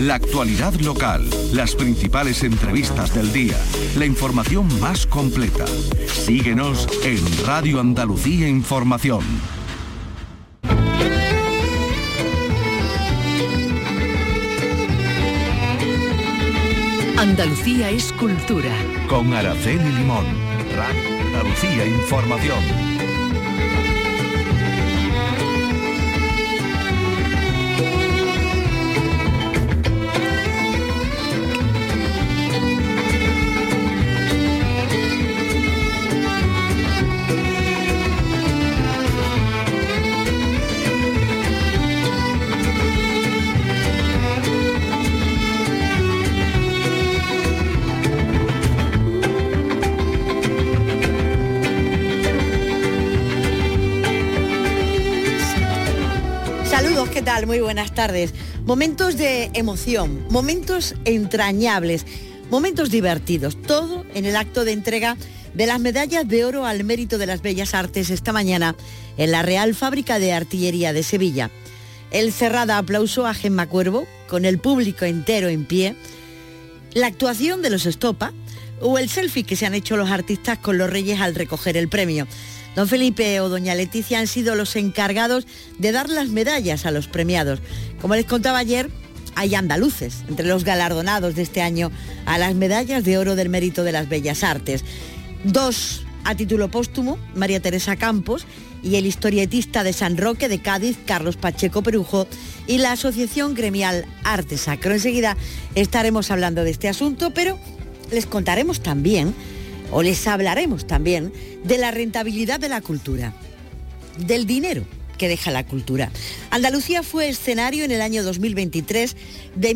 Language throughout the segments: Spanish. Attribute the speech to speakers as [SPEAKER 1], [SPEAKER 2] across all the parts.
[SPEAKER 1] La actualidad local, las principales entrevistas del día, la información más completa. Síguenos en Radio Andalucía Información.
[SPEAKER 2] Andalucía es cultura.
[SPEAKER 1] Con Araceli Limón. Radio Andalucía Información.
[SPEAKER 3] ¿Qué tal? Muy buenas tardes. Momentos de emoción, momentos entrañables, momentos divertidos, todo en el acto de entrega de las medallas de oro al mérito de las bellas artes esta mañana en la Real Fábrica de Artillería de Sevilla. El cerrado aplauso a Gemma Cuervo, con el público entero en pie, la actuación de los Estopa o el selfie que se han hecho los artistas con los reyes al recoger el premio. Don Felipe o doña Leticia han sido los encargados de dar las medallas a los premiados. Como les contaba ayer, hay andaluces entre los galardonados de este año a las medallas de oro del mérito de las bellas artes. 2 a título póstumo, María Teresa Campos y el historietista de San Roque de Cádiz, Carlos Pacheco Perujo, y la Asociación Gremial Arte Sacro. Enseguida estaremos hablando de este asunto, pero les contaremos también, o les hablaremos también, de la rentabilidad de la cultura, del dinero que deja la cultura. Andalucía fue escenario en el año 2023 de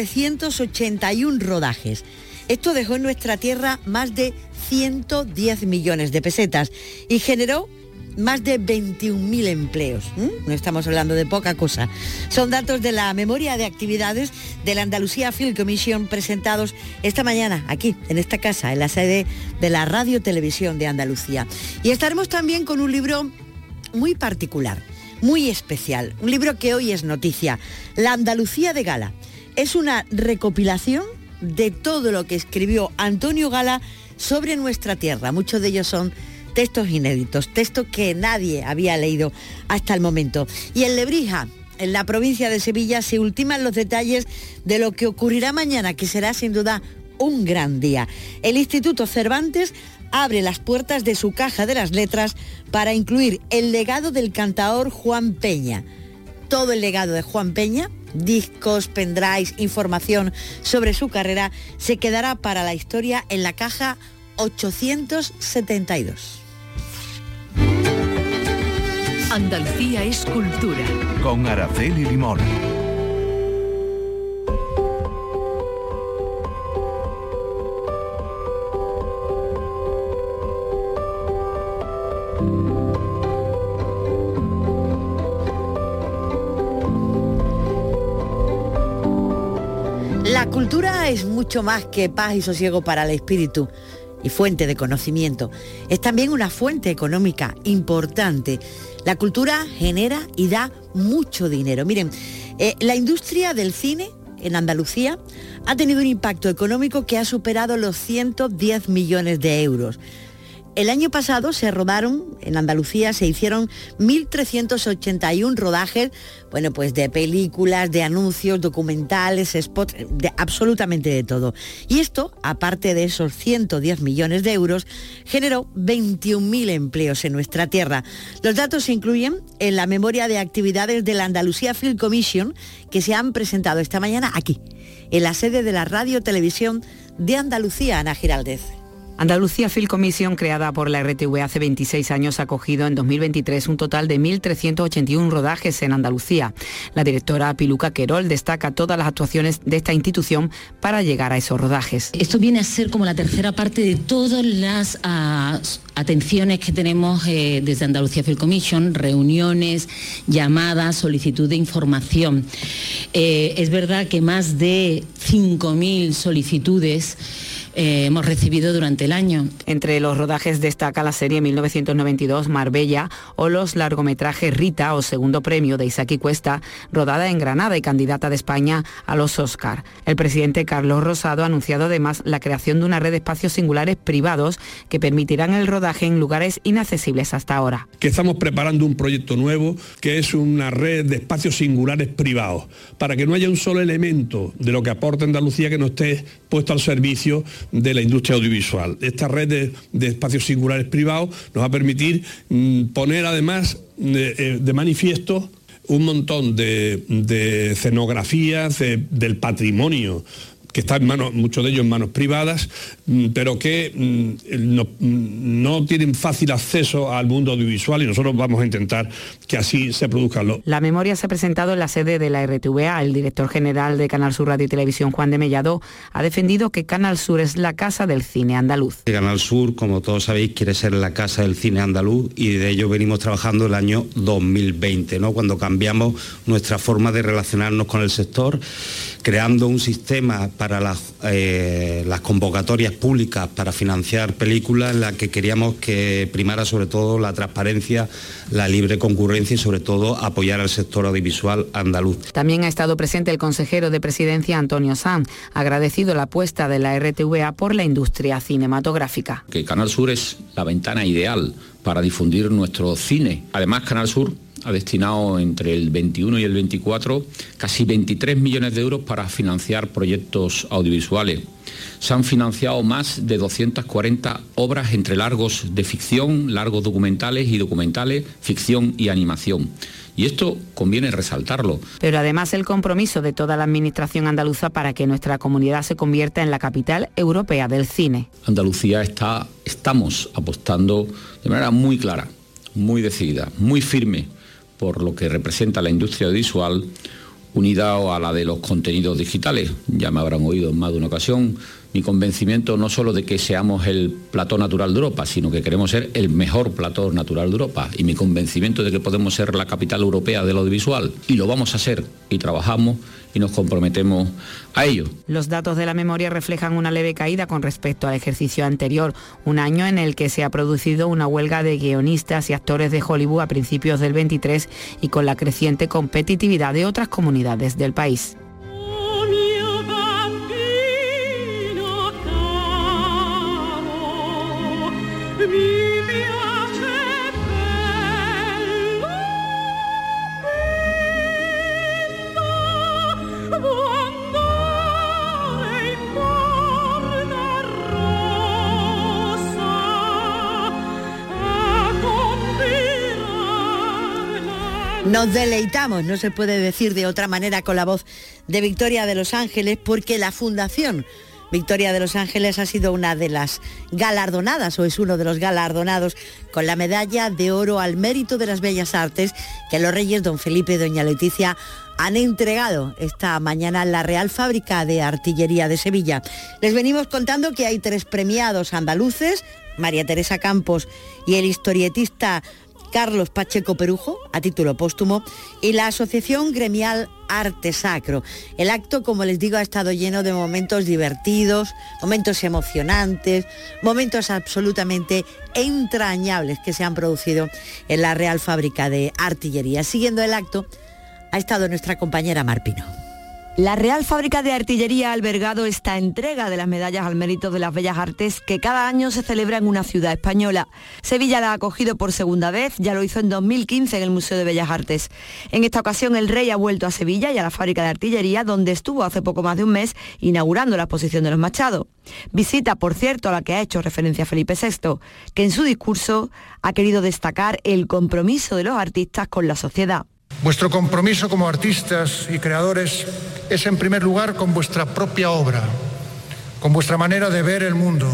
[SPEAKER 3] 1.381 rodajes. Esto dejó en nuestra tierra más de 110 millones de pesetas y generó más de 21.000 empleos. No estamos hablando de poca cosa. Son datos de la memoria de actividades de la Andalucía Film Commission presentados esta mañana aquí, en esta casa, en la sede de la Radio Televisión de Andalucía. Y estaremos también con un libro muy particular, muy especial. Un libro que hoy es noticia, La Andalucía de Gala. Es una recopilación de todo lo que escribió Antonio Gala sobre nuestra tierra. Muchos de ellos son textos inéditos, textos que nadie había leído hasta el momento. Y en Lebrija, en la provincia de Sevilla, se ultiman los detalles de lo que ocurrirá mañana, que será sin duda un gran día. El Instituto Cervantes abre las puertas de su caja de las letras para incluir el legado del cantaor Juan Peña. Todo el legado de Juan Peña, discos, pendrives, información sobre su carrera, se quedará para la historia en la caja 872.
[SPEAKER 2] Andalucía es cultura.
[SPEAKER 1] Con Araceli Limón.
[SPEAKER 3] La cultura es mucho más que paz y sosiego para el espíritu y fuente de conocimiento. Es también una fuente económica importante. La cultura genera y da mucho dinero. Miren, la industria del cine en Andalucía ha tenido un impacto económico que ha superado los 110 millones de euros. El año pasado se rodaron, en Andalucía se hicieron 1.381 rodajes, bueno, pues de películas, de anuncios, documentales, spots, de absolutamente de todo. Y esto, aparte de esos 110 millones de euros, generó 21.000 empleos en nuestra tierra. Los datos se incluyen en la memoria de actividades de la Andalucía Film Commission, que se han presentado esta mañana aquí, en la sede de la Radio Televisión de Andalucía. Ana Giraldez.
[SPEAKER 4] Andalucía Film Commission, creada por la RTV hace 26 años, ha acogido en 2023 un total de 1.381 rodajes en Andalucía. La directora Piluca Querol destaca todas las actuaciones de esta institución para llegar a esos rodajes.
[SPEAKER 5] Esto viene a ser como la tercera parte de todas las atenciones que tenemos desde Andalucía Film Commission, reuniones, llamadas, solicitud de información. Es verdad que más de 5.000 solicitudes hemos recibido durante el año.
[SPEAKER 4] Entre los rodajes destaca la serie 1992 Marbella o los largometrajes Rita o Segundo Premio de Isaki Cuesta, rodada en Granada y candidata de España a los Oscar. El presidente Carlos Rosado ha anunciado además la creación de una red de espacios singulares privados que permitirán el rodaje en lugares inaccesibles hasta ahora.
[SPEAKER 6] Que estamos preparando un proyecto nuevo que es una red de espacios singulares privados, para que no haya un solo elemento de lo que aporta Andalucía que no esté puesto al servicio de la industria audiovisual. Esta red de espacios singulares privados nos va a permitir poner además de manifiesto un montón de escenografías del patrimonio que está en manos, muchos de ellos en manos privadas, pero que no tienen fácil acceso al mundo audiovisual, y nosotros vamos a intentar que así se produzca.
[SPEAKER 4] La memoria se ha presentado en la sede de la RTVA. El director general de Canal Sur Radio y Televisión, Juan de Mellado, ha defendido que Canal Sur es la casa del cine andaluz.
[SPEAKER 7] Canal Sur, como todos sabéis, quiere ser la casa del cine andaluz, y de ello venimos trabajando el año 2020, ¿no? Cuando cambiamos nuestra forma de relacionarnos con el sector, creando un sistema para las convocatorias públicas para financiar películas, en la que queríamos que primara sobre todo la transparencia, la libre concurrencia y sobre todo apoyar al sector audiovisual andaluz.
[SPEAKER 4] También ha estado presente el consejero de Presidencia, Antonio Sanz. Ha agradecido la apuesta de la RTVA por la industria cinematográfica.
[SPEAKER 8] Que Canal Sur es la ventana ideal para difundir nuestro cine. Además, Canal Sur ha destinado entre el 21 y el 24 casi 23 millones de euros para financiar proyectos audiovisuales. Se han financiado más de 240 obras entre largos de ficción, largos documentales y documentales, ficción y animación. Y esto conviene resaltarlo.
[SPEAKER 4] Pero además el compromiso de toda la administración andaluza para que nuestra comunidad se convierta en la capital europea del cine.
[SPEAKER 8] Andalucía estamos apostando de manera muy clara, muy decidida, muy firme por lo que representa la industria audiovisual, unida a la de los contenidos digitales. Ya me habrán oído en más de una ocasión mi convencimiento no solo de que seamos el plató natural de Europa, sino que queremos ser el mejor plató natural de Europa, y mi convencimiento de que podemos ser la capital europea del audiovisual, y lo vamos a ser, y trabajamos y nos comprometemos a ello.
[SPEAKER 4] Los datos de la memoria reflejan una leve caída con respecto al ejercicio anterior, un año en el que se ha producido una huelga de guionistas y actores de Hollywood a principios del 23 y con la creciente competitividad de otras comunidades del país.
[SPEAKER 3] Nos deleitamos, no se puede decir de otra manera, con la voz de Victoria de los Ángeles, porque la Fundación Victoria de los Ángeles ha sido una de las galardonadas, o es uno de los galardonados, con la medalla de oro al mérito de las bellas artes que los reyes don Felipe y doña Leticia han entregado esta mañana en la Real Fábrica de Artillería de Sevilla. Les venimos contando que hay 3 premiados andaluces, María Teresa Campos y el historietista Carlos Pacheco Perujo, a título póstumo, y la Asociación Gremial Arte Sacro. El acto, como les digo, ha estado lleno de momentos divertidos, momentos emocionantes, momentos absolutamente entrañables que se han producido en la Real Fábrica de Artillería. Siguiendo el acto, ha estado nuestra compañera Mar Pino.
[SPEAKER 9] La Real Fábrica de Artillería ha albergado esta entrega de las medallas al mérito de las bellas artes que cada año se celebra en una ciudad española. Sevilla la ha acogido por segunda vez, ya lo hizo en 2015 en el Museo de Bellas Artes. En esta ocasión el rey ha vuelto a Sevilla y a la Fábrica de Artillería, donde estuvo hace poco más de un mes inaugurando la exposición de los Machado. Visita, por cierto, a la que ha hecho referencia Felipe VI, que en su discurso ha querido destacar el compromiso de los artistas con la sociedad.
[SPEAKER 10] Vuestro compromiso como artistas y creadores es en primer lugar con vuestra propia obra, con vuestra manera de ver el mundo,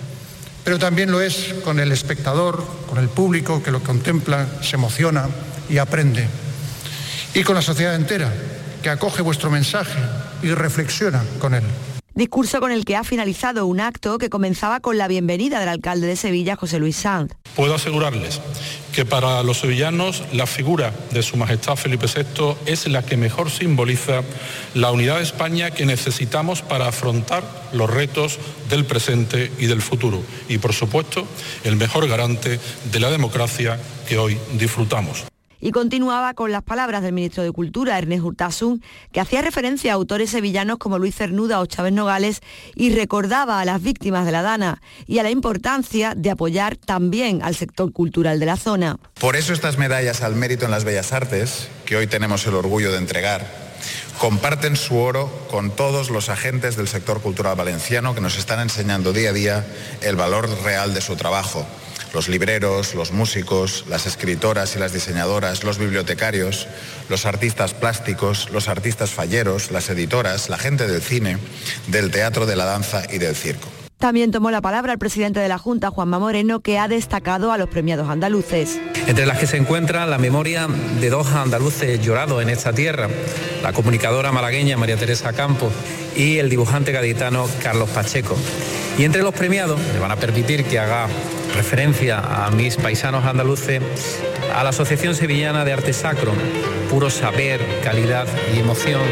[SPEAKER 10] pero también lo es con el espectador, con el público que lo contempla, se emociona y aprende, y con la sociedad entera, que acoge vuestro mensaje y reflexiona con él.
[SPEAKER 9] Discurso con el que ha finalizado un acto que comenzaba con la bienvenida del alcalde de Sevilla, José Luis Sanz.
[SPEAKER 11] Puedo asegurarles que para los sevillanos la figura de Su Majestad Felipe VI es la que mejor simboliza la unidad de España que necesitamos para afrontar los retos del presente y del futuro. Y, por supuesto, el mejor garante de la democracia que hoy disfrutamos.
[SPEAKER 9] Y continuaba con las palabras del ministro de Cultura, Ernest Urtasun, que hacía referencia a autores sevillanos como Luis Cernuda o Chávez Nogales y recordaba a las víctimas de la Dana y a la importancia de apoyar también al sector cultural de la zona.
[SPEAKER 12] Por eso estas medallas al mérito en las bellas artes, que hoy tenemos el orgullo de entregar, comparten su oro con todos los agentes del sector cultural valenciano que nos están enseñando día a día el valor real de su trabajo. Los libreros, los músicos, las escritoras y las diseñadoras, los bibliotecarios, los artistas plásticos, los artistas falleros, las editoras, la gente del cine, del teatro, de la danza y del circo.
[SPEAKER 9] También tomó la palabra el presidente de la Junta, Juanma Moreno, que ha destacado a los premiados andaluces.
[SPEAKER 13] Entre las que se encuentra la memoria de dos andaluces llorados en esta tierra, la comunicadora malagueña María Teresa Campos y el dibujante gaditano Carlos Pacheco. Y entre los premiados, me van a permitir que haga referencia a mis paisanos andaluces, a la Asociación Sevillana de Arte Sacro, puro saber, calidad y emoción.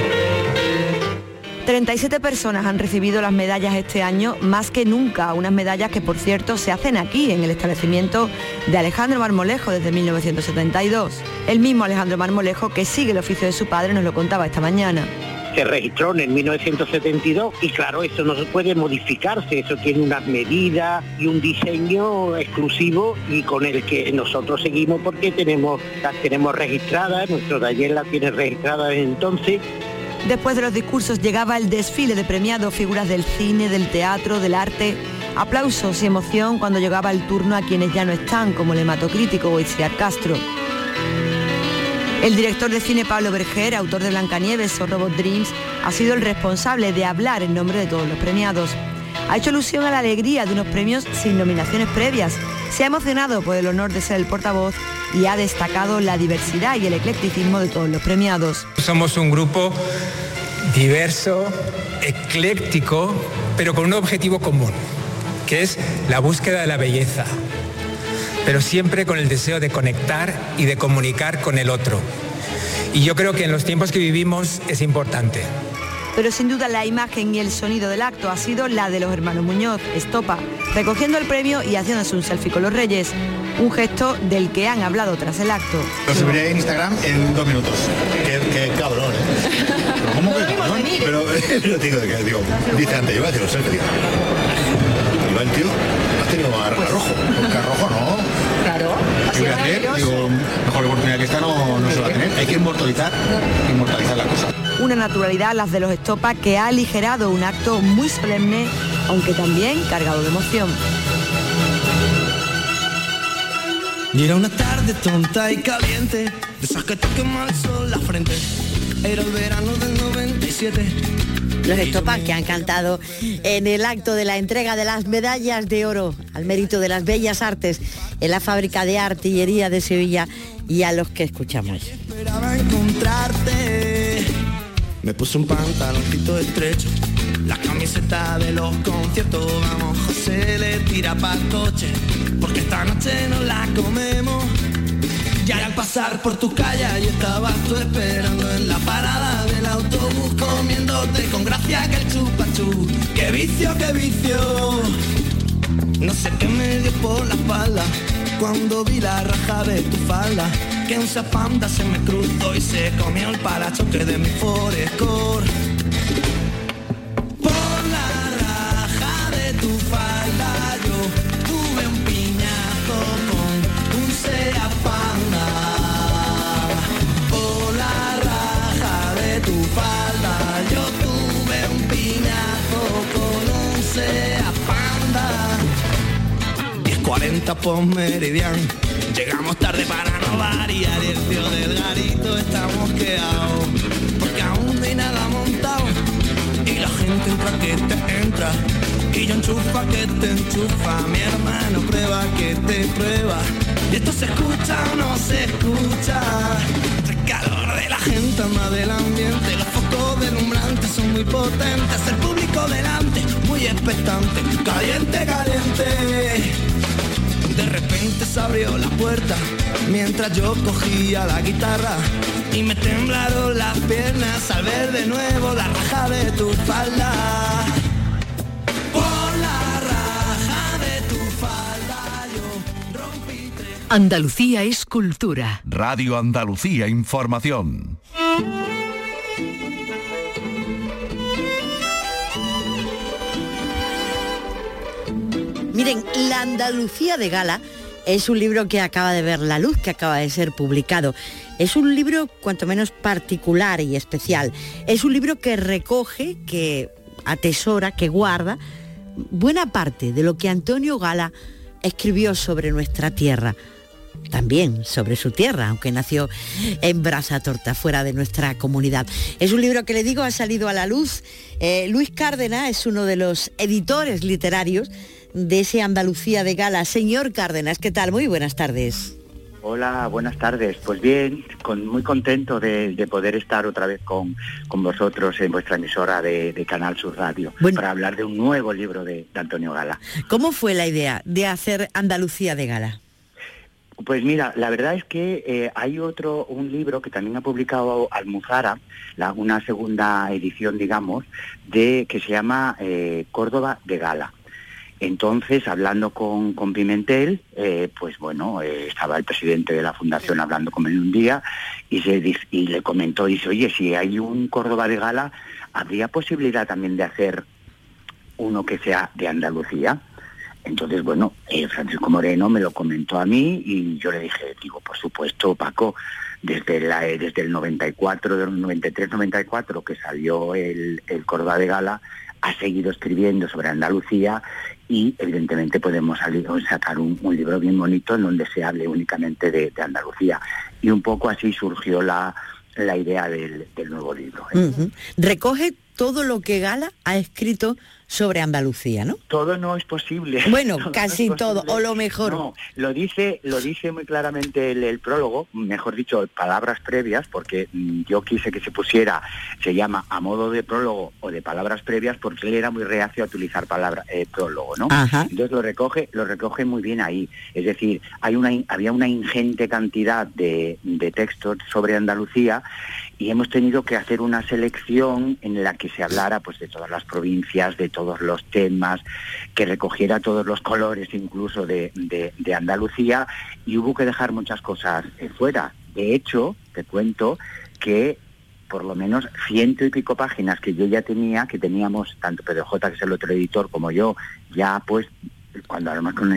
[SPEAKER 9] 37 personas han recibido las medallas este año, más que nunca, unas medallas que, por cierto, se hacen aquí, en el establecimiento de Alejandro Marmolejo desde 1972. El mismo Alejandro Marmolejo, que sigue el oficio de su padre, nos lo contaba esta mañana.
[SPEAKER 14] Se registró en 1972 y claro, eso no se puede modificarse, eso tiene unas medidas y un diseño exclusivo y con el que nosotros seguimos porque las tenemos registradas, nuestro taller las tiene registradas desde entonces.
[SPEAKER 9] Después de los discursos llegaba el desfile de premiados, figuras del cine, del teatro, del arte, aplausos y emoción cuando llegaba el turno a quienes ya no están, como el hematocrítico o Itziar Castro. El director de cine Pablo Berger, autor de Blancanieves o Robot Dreams, ha sido el responsable de hablar en nombre de todos los premiados. Ha hecho alusión a la alegría de unos premios sin nominaciones previas. Se ha emocionado por el honor de ser el portavoz y ha destacado la diversidad y el eclecticismo de todos los premiados.
[SPEAKER 15] Somos un grupo diverso, ecléctico, pero con un objetivo común, que es la búsqueda de la belleza, pero siempre con el deseo de conectar y de comunicar con el otro. Y yo creo que en los tiempos que vivimos es importante.
[SPEAKER 9] Pero sin duda la imagen y el sonido del acto ha sido la de los hermanos Muñoz, Estopa, recogiendo el premio y haciéndose un selfie con los Reyes, un gesto del que han hablado tras el acto.
[SPEAKER 16] Lo subiré en Instagram en 2 minutos. Qué cabrón, ¿eh? Pero ¿cómo que cabrón? Pero digo, dice antes, yo voy a decir, selfie. Iba el tío, has tenido a rojo, porque a rojo no.
[SPEAKER 17] Claro,
[SPEAKER 16] ¿Qué voy a hacer? Digo, mejor oportunidad que esta no se va a tener. Hay que inmortalizar la cosa.
[SPEAKER 9] Una naturalidad, las de los Estopa, que ha aligerado un acto muy solemne, aunque también cargado de emoción.
[SPEAKER 18] Y era una tarde tonta y caliente, de esas que te quema el sol la frente. Era el verano del 97.
[SPEAKER 3] Los Estopa, que han cantado en el acto de la entrega de las medallas de oro al mérito de las bellas artes en la fábrica de artillería de Sevilla, y a los que escuchamos.
[SPEAKER 18] Esperaba encontrarte. Me puse un pantaloncito estrecho, la camiseta de los conciertos. Vamos, José, le tira pa'l coche, porque esta noche nos la comemos. Ya al pasar por tu calle y estabas tú esperando en la parada del autobús, comiéndote con gracia que el chupachú. ¡Qué vicio, qué vicio! No sé qué me dio por la espalda cuando vi la raja de tu falda, que un zapanda se me cruzó y se comió el parachoque de mi Forescore. Por la raja de tu falda yo tuve un piñazo con un Seat Panda. Por la raja de tu falda yo tuve un piñazo con un Seat Panda. 10:40 por Meridian. Llegamos tarde para no variar y el tío del garito está mosqueado, porque aún no hay nada montado y la gente entra que te entra y yo enchufa que te enchufa. Mi hermano prueba que te prueba y esto se escucha o no se escucha. El calor de la gente más del ambiente, los focos deslumbrantes son muy potentes, el público delante, muy expectante, caliente, caliente. De repente se abrió la puerta mientras yo cogía la guitarra y me temblaron las piernas al ver de nuevo la raja de tu falda. Por la raja de tu falda yo rompí tres.
[SPEAKER 2] Andalucía es cultura.
[SPEAKER 1] Radio Andalucía Información.
[SPEAKER 3] Miren, La Andalucía de Gala es un libro que acaba de ver la luz, que acaba de ser publicado. Es un libro cuanto menos particular y especial. Es un libro que recoge, que atesora, que guarda buena parte de lo que Antonio Gala escribió sobre nuestra tierra. También sobre su tierra, aunque nació en Brasatorta, fuera de nuestra comunidad. Es un libro que, le digo, ha salido a la luz. Luis Cárdenas es uno de los editores literarios de ese Andalucía de Gala. Señor Cárdenas, ¿qué tal? Muy buenas tardes.
[SPEAKER 17] Hola, buenas tardes. Pues bien, muy contento de poder estar otra vez con vosotros en vuestra emisora de Canal Sur Radio, para hablar de un nuevo libro de Antonio Gala.
[SPEAKER 3] ¿Cómo fue la idea de hacer Andalucía de Gala?
[SPEAKER 17] Pues mira, la verdad es que hay un libro que también ha publicado Almuzara, una segunda edición, digamos, que se llama Córdoba de Gala. Entonces, hablando con Pimentel, pues bueno, estaba el presidente de la fundación hablando con él un día y le comentó, dice, oye, si hay un Córdoba de Gala, ¿habría posibilidad también de hacer uno que sea de Andalucía? Entonces, bueno, Francisco Moreno me lo comentó a mí y yo le dije, por supuesto, Paco, desde el 94, del 93-94 que salió el Córdoba de Gala, ha seguido escribiendo sobre Andalucía y evidentemente podemos sacar un libro bien bonito en donde se hable únicamente de Andalucía. Y un poco así surgió la idea del nuevo libro.
[SPEAKER 3] Uh-huh. Recoge todo lo que Gala ha escrito sobre Andalucía, ¿no?
[SPEAKER 17] Todo no es posible.
[SPEAKER 3] Bueno,
[SPEAKER 17] todo
[SPEAKER 3] casi
[SPEAKER 17] no es
[SPEAKER 3] todo,
[SPEAKER 17] posible.
[SPEAKER 3] o lo mejor.
[SPEAKER 17] No, lo dice muy claramente el prólogo, mejor dicho, palabras previas, porque yo quise que se llama a modo de prólogo o de palabras previas, porque él era muy reacio a utilizar prólogo, ¿no?
[SPEAKER 3] Ajá.
[SPEAKER 17] Entonces lo recoge muy bien ahí. Es decir, había una ingente cantidad de textos sobre Andalucía y hemos tenido que hacer una selección en la que se hablara pues de todas las provincias, de todos los temas, que recogiera todos los colores incluso de Andalucía, y hubo que dejar muchas cosas fuera. De hecho, te cuento que por lo menos 100 y pico páginas que yo ya tenía, que teníamos tanto Pedro J, que es el otro editor, como yo, ya pues cuando además con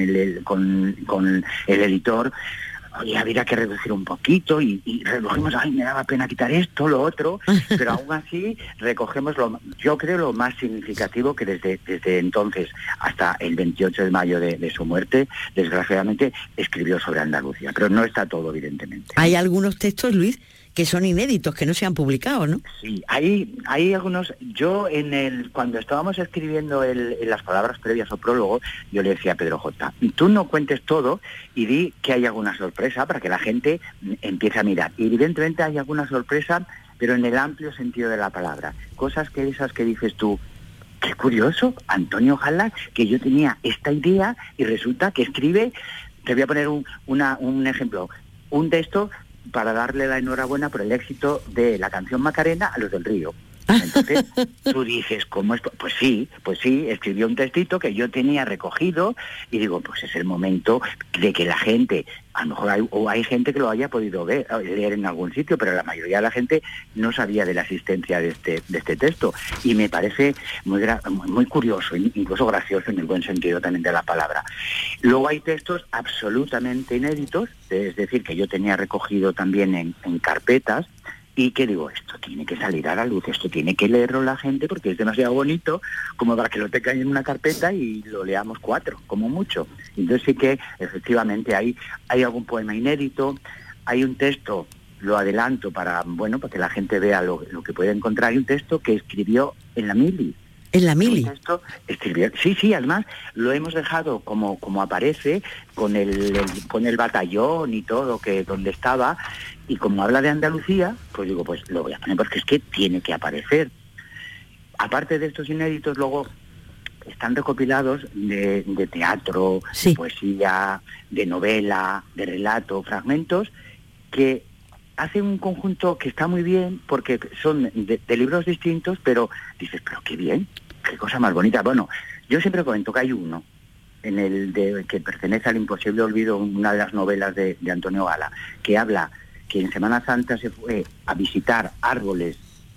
[SPEAKER 17] el editor, oye, habría que reducir un poquito y redujimos, me daba pena quitar esto, lo otro, pero aún así recogemos yo creo lo más significativo, que desde entonces hasta el 28 de mayo de su muerte, desgraciadamente escribió sobre Andalucía, pero no está todo, evidentemente.
[SPEAKER 3] Hay algunos textos, Luis, que son inéditos, que no se han publicado, ¿no?
[SPEAKER 17] Sí, hay algunos. Yo cuando estábamos escribiendo las palabras previas o prólogo, yo le decía a Pedro J, tú no cuentes todo y di que hay alguna sorpresa para que la gente empiece a mirar. Y evidentemente hay alguna sorpresa, pero en el amplio sentido de la palabra. Cosas que esas que dices tú, qué curioso, Antonio Gala, que yo tenía esta idea y resulta que escribe, te voy a poner un ejemplo, un texto para darle la enhorabuena por el éxito de la canción Macarena a los del Río. Entonces tú dices, ¿cómo es? Pues sí, escribió un textito que yo tenía recogido y digo, pues es el momento de que la gente, a lo mejor hay gente que lo haya podido leer en algún sitio, pero la mayoría de la gente no sabía de la existencia de este texto, y me parece muy curioso, incluso gracioso en el buen sentido también de la palabra. Luego hay textos absolutamente inéditos, es decir, que yo tenía recogido también en carpetas, y que digo, esto tiene que salir a la luz, esto tiene que leerlo la gente porque es demasiado bonito como para que lo tengan en una carpeta y lo leamos 4, como mucho. Entonces sí que efectivamente hay algún poema inédito, hay un texto, lo adelanto para que la gente vea lo que puede encontrar, hay un texto que escribió en la mili.
[SPEAKER 3] ¿En la mili?
[SPEAKER 17] Esto escribió, sí, además lo hemos dejado como aparece, con el batallón y todo, que donde estaba, y como habla de Andalucía, pues digo, pues lo voy a poner porque es que tiene que aparecer. aparte de estos inéditos, luego están recopilados de teatro, de poesía, de novela, de relato, fragmentos que hacen un conjunto que está muy bien porque son de libros distintos, pero dices, pero qué bien, qué cosa más bonita. Bueno, yo siempre comento que hay uno que pertenece al Imposible Olvido, una de las novelas de Antonio Gala, que habla que en Semana Santa se fue a visitar árboles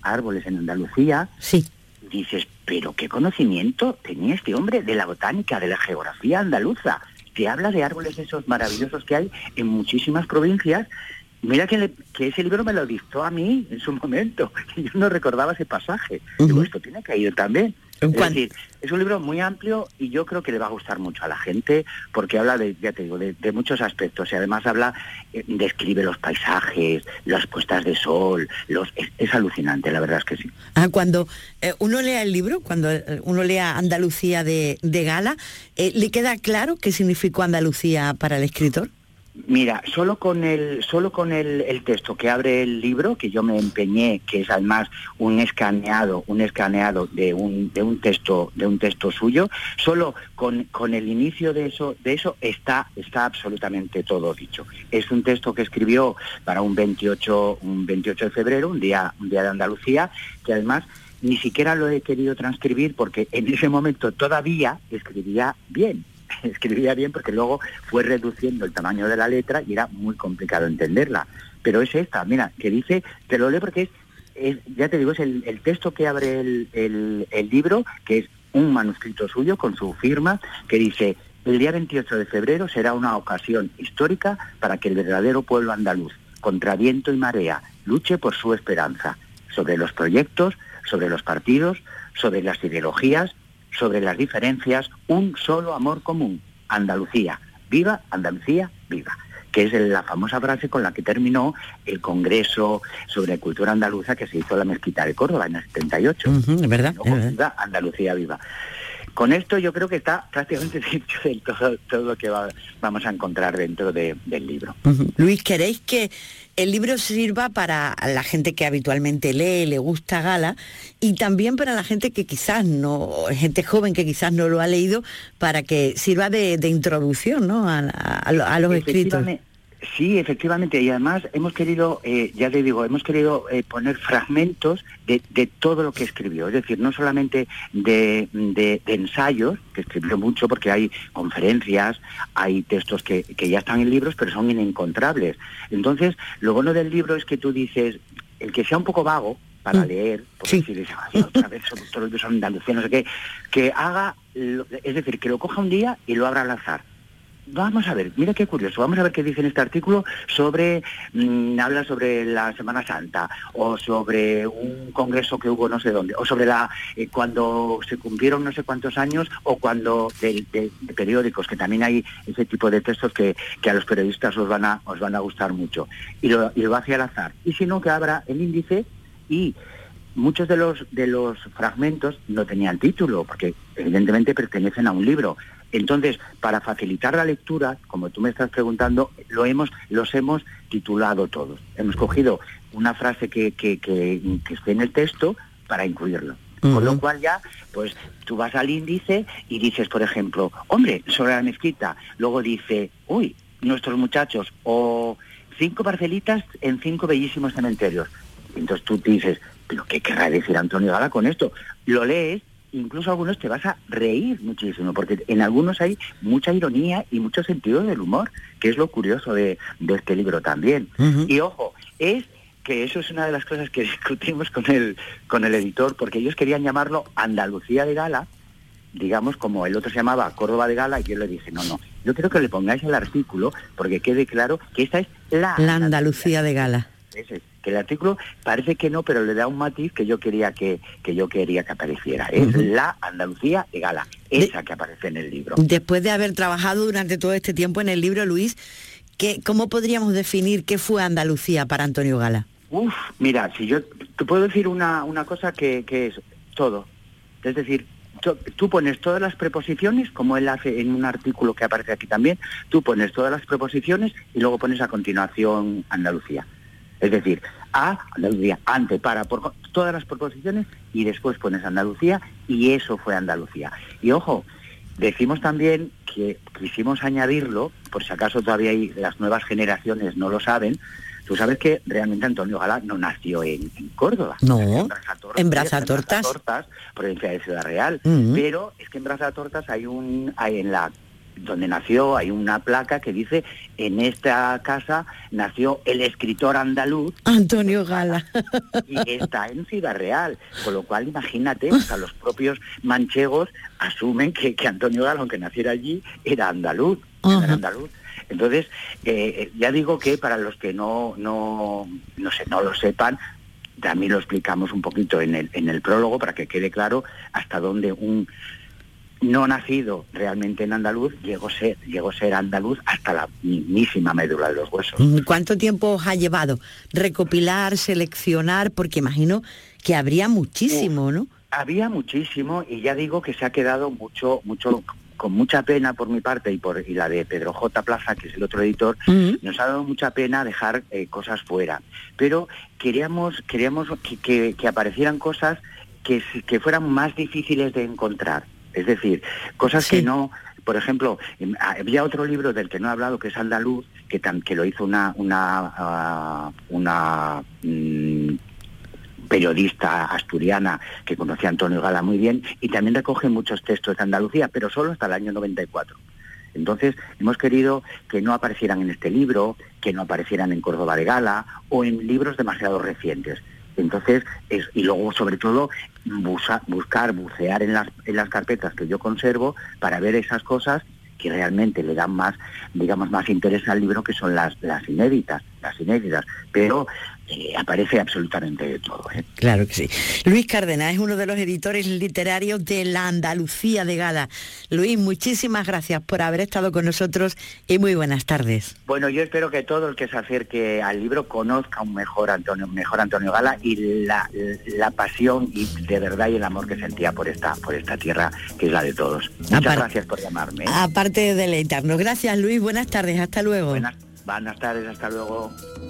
[SPEAKER 17] en Andalucía.
[SPEAKER 3] Sí.
[SPEAKER 17] Dices, pero qué conocimiento tenía este hombre de la botánica, de la geografía andaluza. Te habla de árboles esos maravillosos que hay en muchísimas provincias. Mira que ese libro me lo dictó a mí en su momento, que yo no recordaba ese pasaje. Digo, esto tiene que ir también. Es decir, es un libro muy amplio y yo creo que le va a gustar mucho a la gente porque habla de muchos aspectos y además describe los paisajes, las puestas de sol, es alucinante, la verdad es que sí.
[SPEAKER 3] Cuando uno lea el libro, cuando uno lea Andalucía de Gala, ¿le queda claro qué significó Andalucía para el escritor?
[SPEAKER 17] Mira, solo con el texto que abre el libro, que yo me empeñé, que es además un escaneado de un texto suyo, solo con el inicio de eso está absolutamente todo dicho. Es un texto que escribió para un 28 de febrero, un día de Andalucía, que además ni siquiera lo he querido transcribir porque en ese momento todavía escribía bien porque luego fue reduciendo el tamaño de la letra y era muy complicado entenderla. Pero es esta, mira, que dice, te lo leo porque es ya te digo, es el texto que abre el libro, que es un manuscrito suyo con su firma, que dice: el día 28 de febrero será una ocasión histórica para que el verdadero pueblo andaluz, contra viento y marea, luche por su esperanza, sobre los proyectos, sobre los partidos, sobre las ideologías, sobre las diferencias, un solo amor común, Andalucía, viva, Andalucía, viva, que es la famosa frase con la que terminó el Congreso sobre Cultura Andaluza que se hizo en la Mezquita de Córdoba en el 78.
[SPEAKER 3] Es verdad.
[SPEAKER 17] Viva, Andalucía, viva. Con esto yo creo que está prácticamente dicho de todo lo que vamos a encontrar dentro del libro.
[SPEAKER 3] Luis, ¿queréis que el libro sirva para la gente que habitualmente lee, le gusta Gala, y también para la gente que quizás no, gente joven que quizás no lo ha leído, para que sirva de introducción, ¿no?, a los escritos?
[SPEAKER 17] Sí, efectivamente, y además hemos querido, poner fragmentos de todo lo que escribió, es decir, no solamente de ensayos, que escribió mucho porque hay conferencias, hay textos que ya están en libros, pero son inencontrables. Entonces, lo bueno del libro es que tú dices, el que sea un poco vago para leer, porque si dices, otra vez son todos los Andalucía, no sé qué, que haga, es decir, que lo coja un día y lo abra al azar. Vamos a ver, mira qué curioso, vamos a ver qué dice en este artículo sobre, habla sobre la Semana Santa, o sobre un congreso que hubo no sé dónde, o sobre cuando se cumplieron no sé cuántos años, o cuando de periódicos, que también hay ese tipo de textos que a los periodistas os van a gustar mucho, y lo hace al azar. Y si no, que abra el índice, y muchos de los fragmentos no tenían título, porque evidentemente pertenecen a un libro. Entonces, para facilitar la lectura, como tú me estás preguntando, los hemos titulado todos. Hemos cogido una frase que esté en el texto para incluirlo. Con lo cual ya, pues tú vas al índice y dices, por ejemplo, hombre, sobre la mezquita. Luego dice, nuestros muchachos, o 5 parcelitas en 5 bellísimos cementerios. Entonces tú dices, ¿pero qué querrá decir Antonio Gala con esto? Lo lees. Incluso algunos te vas a reír muchísimo, porque en algunos hay mucha ironía y mucho sentido del humor, que es lo curioso de este libro también. Y ojo, es que eso es una de las cosas que discutimos con el editor, porque ellos querían llamarlo Andalucía de Gala, digamos, como el otro se llamaba Córdoba de Gala, y yo le dije, no, yo quiero que le pongáis el artículo, porque quede claro que esta es la
[SPEAKER 3] Andalucía de Gala.
[SPEAKER 17] Que el artículo parece que no, pero le da un matiz que yo quería que apareciera. Es la Andalucía de Gala, esa que aparece en el libro.
[SPEAKER 3] Después de haber trabajado durante todo este tiempo en el libro, Luis, ¿cómo podríamos definir qué fue Andalucía para Antonio Gala?
[SPEAKER 17] Mira, si yo te puedo decir una cosa que es todo. Es decir, tú pones todas las preposiciones, como él hace en un artículo que aparece aquí también, tú pones todas las preposiciones y luego pones a continuación Andalucía. Es decir, a Andalucía. Antes por todas las proposiciones y después pones Andalucía y eso fue Andalucía. Y ojo, decimos también que quisimos añadirlo, por si acaso todavía las nuevas generaciones no lo saben. Tú sabes que realmente Antonio Gala no nació en Córdoba.
[SPEAKER 3] No, en Brazatortas,
[SPEAKER 17] provincia de Ciudad Real. Pero es que en Brazatortas donde nació hay una placa que dice: en esta casa nació el escritor andaluz
[SPEAKER 3] Antonio Gala.
[SPEAKER 17] Y está en Ciudad Real, con lo cual imagínate, hasta los propios manchegos asumen que Antonio Gala, aunque naciera allí, era andaluz. Era andaluz. Entonces, ya digo que para los que no lo sepan, también lo explicamos un poquito en el prólogo para que quede claro hasta dónde un no nacido realmente en andaluz llegó a ser andaluz hasta la mismísima médula de los huesos.
[SPEAKER 3] ¿Cuánto tiempo os ha llevado recopilar, seleccionar? Porque imagino que habría muchísimo, ¿no?
[SPEAKER 17] Había muchísimo, y ya digo que se ha quedado mucho con mucha pena por mi parte y la de Pedro J. Plaza, que es el otro editor. Nos ha dado mucha pena dejar cosas fuera, pero queríamos que aparecieran cosas que fueran más difíciles de encontrar, es decir, cosas que no. Por ejemplo, había otro libro del que no he hablado, que es Andaluz, que lo hizo una periodista asturiana que conocía a Antonio Gala muy bien, y también recoge muchos textos de Andalucía, pero solo hasta el año 94. Entonces, hemos querido que no aparecieran en este libro, que no aparecieran en Córdoba de Gala o en libros demasiado recientes. Entonces, y luego, sobre todo, bucear en las carpetas que yo conservo para ver esas cosas que realmente le dan más, digamos, más interés al libro, que son las inéditas, pero aparece absolutamente de todo.
[SPEAKER 3] Claro que sí. Luis Cárdenas es uno de los editores literarios de La Andalucía de Gala. Luis, muchísimas gracias por haber estado con nosotros y muy buenas tardes. Bueno, yo espero que todo el que se acerque al libro conozca un mejor Antonio Gala y la pasión y de verdad y el amor que sentía por esta tierra, que es la de todos. Muchas gracias por llamarme. Aparte de deleitarnos. Gracias, Luis. Buenas tardes. Hasta luego. Buenas tardes. Hasta luego.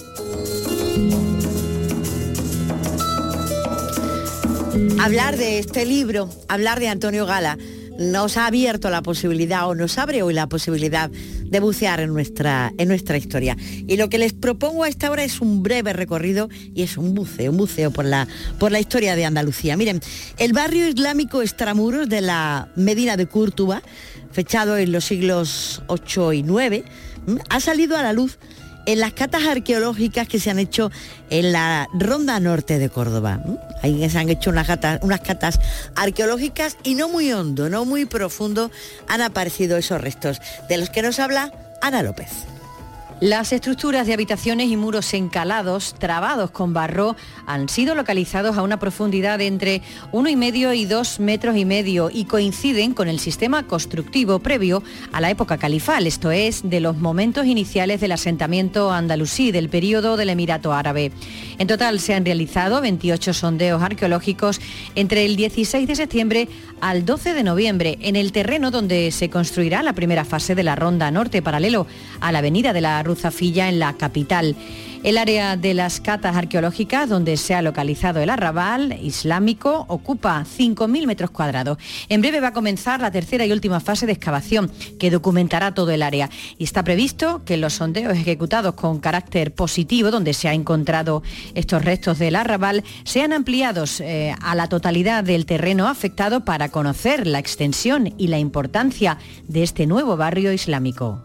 [SPEAKER 3] Hablar de este libro, hablar de Antonio Gala, nos ha abierto la posibilidad, o nos abre hoy la posibilidad de bucear en nuestra historia. Y lo que les propongo a esta hora es un breve recorrido y es un buceo por la historia de Andalucía. Miren, el barrio islámico Extramuros de la Medina de Córdoba, fechado en los siglos 8 y 9, ha salido a la luz en las catas arqueológicas que se han hecho en la Ronda Norte de Córdoba. Ahí se han hecho unas catas arqueológicas y no muy hondo, no muy profundo han aparecido esos restos, de los que nos habla Ana López.
[SPEAKER 19] Las estructuras de habitaciones y muros encalados, trabados con barro, han sido localizados a una profundidad de entre 1,5 y 2,5 metros y coinciden con el sistema constructivo previo a la época califal, esto es, de los momentos iniciales del asentamiento andalusí del período del Emirato Árabe. En total se han realizado 28 sondeos arqueológicos entre el 16 de septiembre al 12 de noviembre en el terreno donde se construirá la primera fase de la Ronda Norte, paralelo a la avenida de la Ruzafilla en la capital. El área de las catas arqueológicas donde se ha localizado el arrabal islámico ocupa 5.000 metros cuadrados. En breve va a comenzar la tercera y última fase de excavación que documentará todo el área y está previsto que los sondeos ejecutados con carácter positivo, donde se ha encontrado estos restos del arrabal, sean ampliados a la totalidad del terreno afectado para conocer la extensión y la importancia de este nuevo barrio islámico.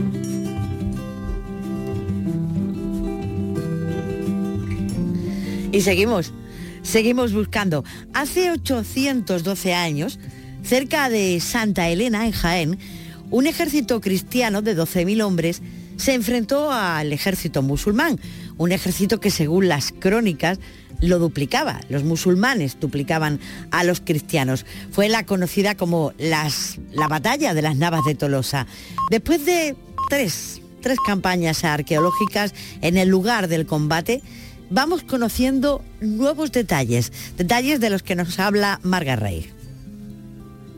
[SPEAKER 3] Y seguimos buscando. Hace 812 años, cerca de Santa Elena, en Jaén, un ejército cristiano de 12.000 hombres se enfrentó al ejército musulmán, un ejército que, según las crónicas, lo duplicaba. Los musulmanes duplicaban a los cristianos. Fue la conocida como la batalla de las Navas de Tolosa. Después de tres campañas arqueológicas en el lugar del combate, vamos conociendo nuevos detalles de los que nos habla Marga Rey.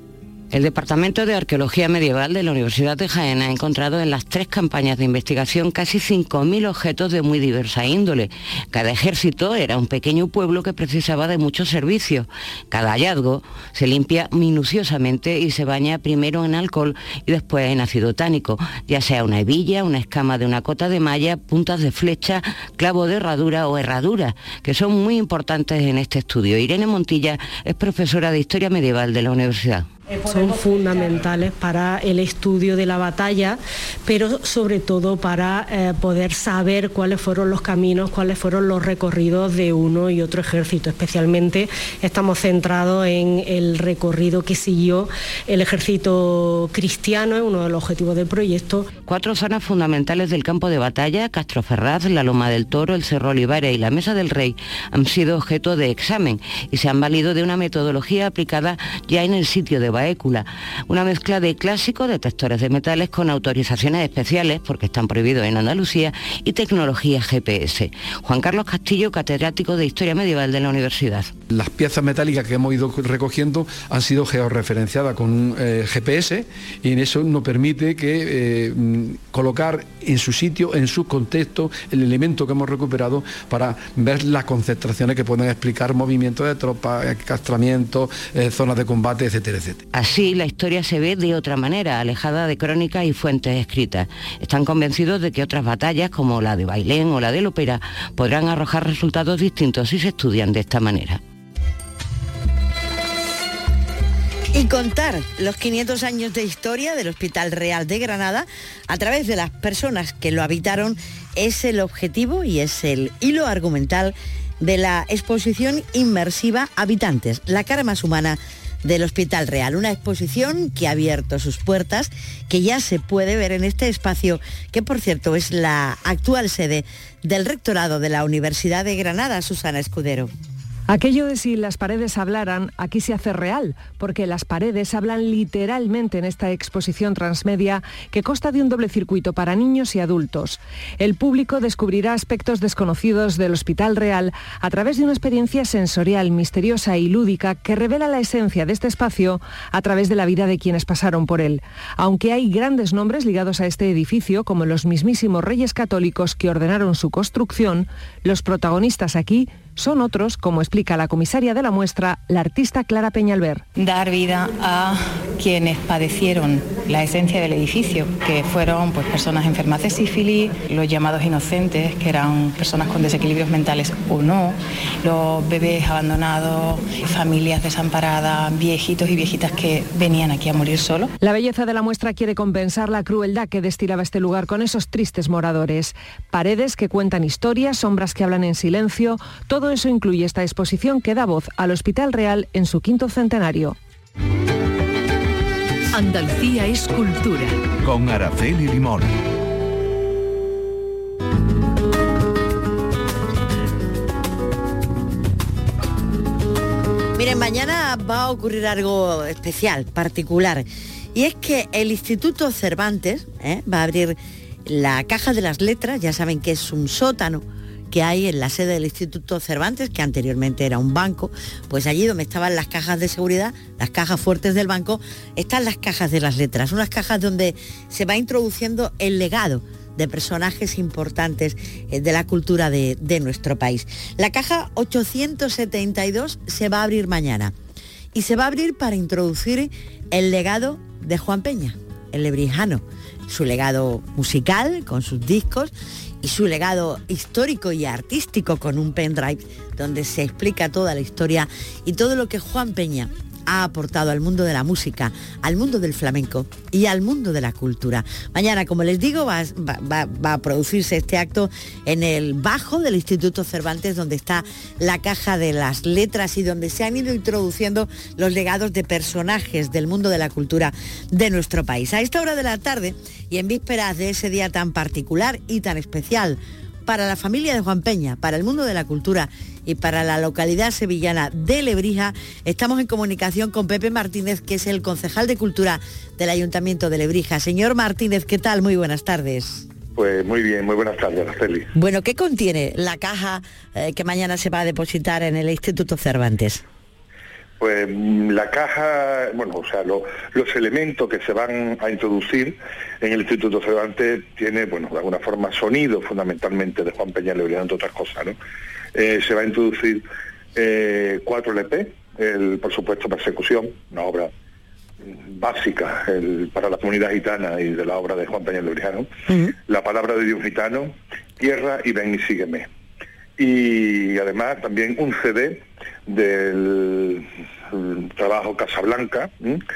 [SPEAKER 20] El Departamento de Arqueología Medieval de la Universidad de Jaén ha encontrado en las 3 campañas de investigación casi 5.000 objetos de muy diversa índole. Cada ejército era un pequeño pueblo que precisaba de muchos servicios. Cada hallazgo se limpia minuciosamente y se baña primero en alcohol y después en ácido tánico, ya sea una hebilla, una escama de una cota de malla, puntas de flecha, clavo de herradura o herradura, que son muy importantes en este estudio. Irene Montilla es profesora de Historia Medieval de la universidad.
[SPEAKER 21] Son fundamentales para el estudio de la batalla, pero sobre todo para poder saber cuáles fueron los caminos, cuáles fueron los recorridos de uno y otro ejército. Especialmente estamos centrados en el recorrido que siguió el ejército cristiano, es uno de los objetivos del proyecto.
[SPEAKER 20] 4 zonas fundamentales del campo de batalla, Castroferraz, la Loma del Toro, el Cerro Olivares y la Mesa del Rey, han sido objeto de examen y se han valido de una metodología aplicada ya en el sitio de Baécula, una mezcla de clásicos, detectores de metales con autorizaciones especiales, porque están prohibidos en Andalucía, y tecnología GPS. Juan Carlos Castillo, catedrático de Historia Medieval de la Universidad.
[SPEAKER 22] Las piezas metálicas que hemos ido recogiendo han sido georreferenciadas con un GPS, y en eso nos permite que colocar en su sitio, en su contexto, el elemento que hemos recuperado para ver las concentraciones que pueden explicar movimientos de tropas, castramientos, zonas de combate, etcétera, etcétera.
[SPEAKER 20] Así, la historia se ve de otra manera, alejada de crónicas y fuentes escritas. Están convencidos de que otras batallas, como la de Bailén o la de Lopera, podrán arrojar resultados distintos si se estudian de esta manera.
[SPEAKER 3] Y contar los 500 años de historia del Hospital Real de Granada a través de las personas que lo habitaron es el objetivo y es el hilo argumental de la exposición inmersiva Habitantes, la cara más humana del Hospital Real. Una exposición que ha abierto sus puertas, que ya se puede ver en este espacio, que por cierto es la actual sede del rectorado de la Universidad de Granada. Susana Escudero.
[SPEAKER 23] Aquello de si las paredes hablaran, aquí se hace real, porque las paredes hablan literalmente en esta exposición transmedia que consta de un doble circuito para niños y adultos. El público descubrirá aspectos desconocidos del Hospital Real a través de una experiencia sensorial, misteriosa y lúdica que revela la esencia de este espacio a través de la vida de quienes pasaron por él. Aunque hay grandes nombres ligados a este edificio, como los mismísimos reyes católicos que ordenaron su construcción, los protagonistas aquí son otros, como explica la comisaria de la muestra, la artista Clara Peñalver.
[SPEAKER 24] Dar vida a quienes padecieron la esencia del edificio, que fueron personas enfermas de sífilis, los llamados inocentes, que eran personas con desequilibrios mentales o no, los bebés abandonados, familias desamparadas, viejitos y viejitas que venían aquí a morir solos.
[SPEAKER 23] La belleza de la muestra quiere compensar la crueldad que destilaba este lugar con esos tristes moradores. Paredes que cuentan historias, sombras que hablan en silencio, todo eso incluye esta exposición que da voz al Hospital Real en su 5º centenario.
[SPEAKER 2] Andalucía es cultura.
[SPEAKER 1] Con Araceli Limón.
[SPEAKER 3] Miren, mañana va a ocurrir algo especial, particular, y es que el Instituto Cervantes va a abrir la Caja de las Letras. Ya saben que es un sótano que hay en la sede del Instituto Cervantes, que anteriormente era un banco. Pues allí donde estaban las cajas de seguridad, las cajas fuertes del banco, están las cajas de las letras, unas cajas donde se va introduciendo el legado de personajes importantes de la cultura de nuestro país. La caja 872 se va a abrir mañana y se va a abrir para introducir el legado de Juan Peña, el lebrijano, su legado musical con sus discos y su legado histórico y artístico con un pendrive donde se explica toda la historia y todo lo que Juan Peña ha aportado al mundo de la música, al mundo del flamenco y al mundo de la cultura. Mañana, como les digo, va a producirse este acto en el bajo del Instituto Cervantes, donde está la Caja de las Letras y donde se han ido introduciendo los legados de personajes del mundo de la cultura de nuestro país. A esta hora de la tarde y en vísperas de ese día tan particular y tan especial para la familia de Juan Peña, para el mundo de la cultura y para la localidad sevillana de Lebrija, estamos en comunicación con Pepe Martínez, que es el concejal de Cultura del Ayuntamiento de Lebrija. Señor Martínez, ¿qué tal? Muy buenas tardes.
[SPEAKER 25] Pues muy bien, muy buenas tardes, Araceli.
[SPEAKER 3] Bueno, ¿qué contiene la caja que mañana se va a depositar en el Instituto Cervantes?
[SPEAKER 25] Pues la caja, los elementos que se van a introducir en el Instituto Cervantes tiene, de alguna forma sonido fundamentalmente de Juan Peña Lebrijano, entre otras cosas, ¿no? Se va a introducir 4 LP, por supuesto Persecución, una obra básica para la comunidad gitana y de la obra de Juan Peña Lebrijano, La palabra de Dios gitano, Tierra y ven y sígueme. Y además también un CD del trabajo Casablanca,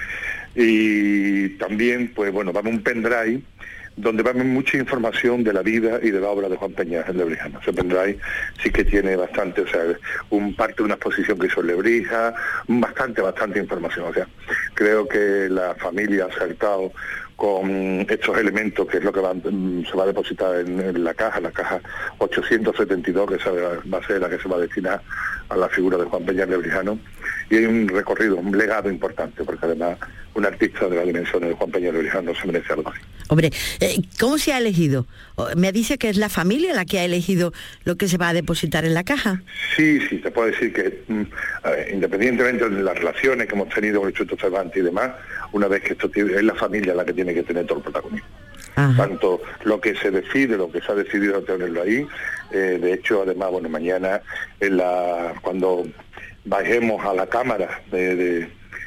[SPEAKER 25] y también vamos a un pendrive donde va a haber mucha información de la vida y de la obra de Juan Peña Lebrijano. Ese pendrive sí que tiene bastante, parte de una exposición que hizo Lebrija, bastante información. O sea, creo que la familia ha acertado con estos elementos, que es lo que se va a depositar en la caja 872, que va a ser la que se va a destinar a la figura de Juan Peña Lebrijano. Y hay un recorrido, un legado importante, porque además un artista de la dimensión de Juan Peña Lebrijano se merece algo así.
[SPEAKER 3] Hombre, ¿cómo se ha elegido? Me dice que es la familia la que ha elegido lo que se va a depositar en la caja.
[SPEAKER 25] Sí, te puedo decir que independientemente de las relaciones que hemos tenido con el Instituto Cervantes y demás, una vez que esto es la familia la que tiene que tener todo el protagonismo. Ajá. Tanto lo que se decide, lo que se ha decidido tenerlo ahí, de hecho, además, mañana cuando bajemos a la cámara de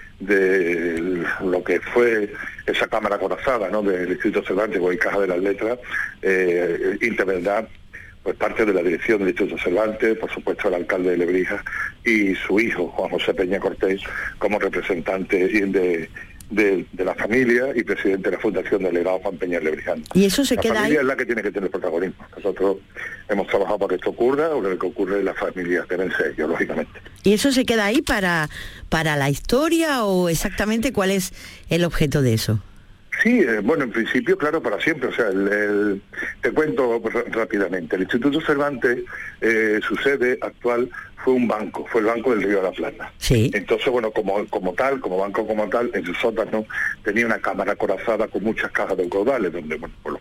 [SPEAKER 25] lo que fue esa cámara acorazada, ¿no?, del Instituto Cervantes, o Caja de las Letras, intervendrá parte de la dirección del Instituto Cervantes, por supuesto el alcalde de Lebrija y su hijo, Juan José Peña Cortés, como representante de la familia y presidente de la Fundación del Legado Juan Peña Lebrijano.
[SPEAKER 3] ¿Y eso se queda ahí?
[SPEAKER 25] La familia es la que tiene que tener protagonismo. Nosotros hemos trabajado para que esto ocurra, o lo que ocurre en las familias deben ser ellos, lógicamente.
[SPEAKER 3] ¿Y eso se queda ahí para la historia, o exactamente cuál es el objeto de eso?
[SPEAKER 25] Sí, en principio, claro, para siempre. O sea, te cuento rápidamente. El Instituto Cervantes, su sede actual fue el Banco del Río de la Plata. Sí. Entonces, como banco como tal, en su sótano tenía una cámara acorazada con muchas cajas de caudales, donde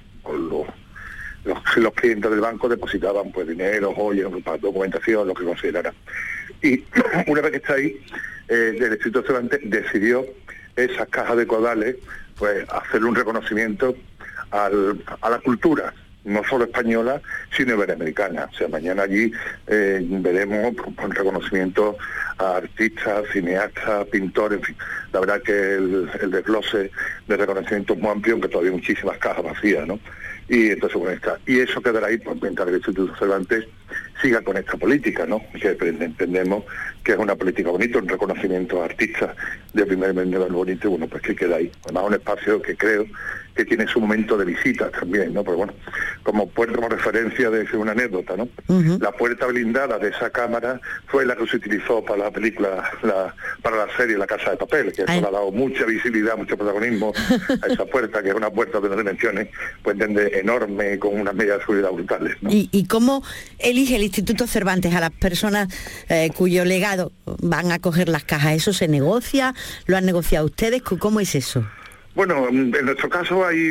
[SPEAKER 25] los clientes del banco depositaban dinero, joyas, documentación, lo que consideraran. Y una vez que está ahí, el Instituto Cervantes decidió esas cajas de caudales hacerle un reconocimiento a la cultura, no solo española, sino iberoamericana. O sea, mañana allí veremos un reconocimiento a artistas, cineastas, pintores, en fin. La verdad que el desglose de reconocimiento es muy amplio, aunque todavía hay muchísimas cajas vacías, ¿no? Y entonces y eso quedará ahí mientras el Instituto Cervantes siga con esta política, ¿no? Que entendemos que es una política bonita, un reconocimiento a artistas de primer nivel bonito, y que queda ahí. Además, un espacio que creo que tiene su momento de visitas también, ¿no? Pero como referencia de una anécdota, ¿no? La puerta blindada de esa cámara fue la que se utilizó para la película, para la serie La Casa de Papel, que eso le ha dado mucha visibilidad, mucho protagonismo a esa puerta, que es una puerta de unas dimensiones, enorme, con unas medidas de seguridad brutales, ¿no?
[SPEAKER 3] ¿Y cómo elige el Instituto Cervantes a las personas cuyo legado van a coger las cajas? ¿Eso se negocia? ¿Lo han negociado ustedes? ¿Cómo es eso?
[SPEAKER 25] Bueno, en nuestro caso hay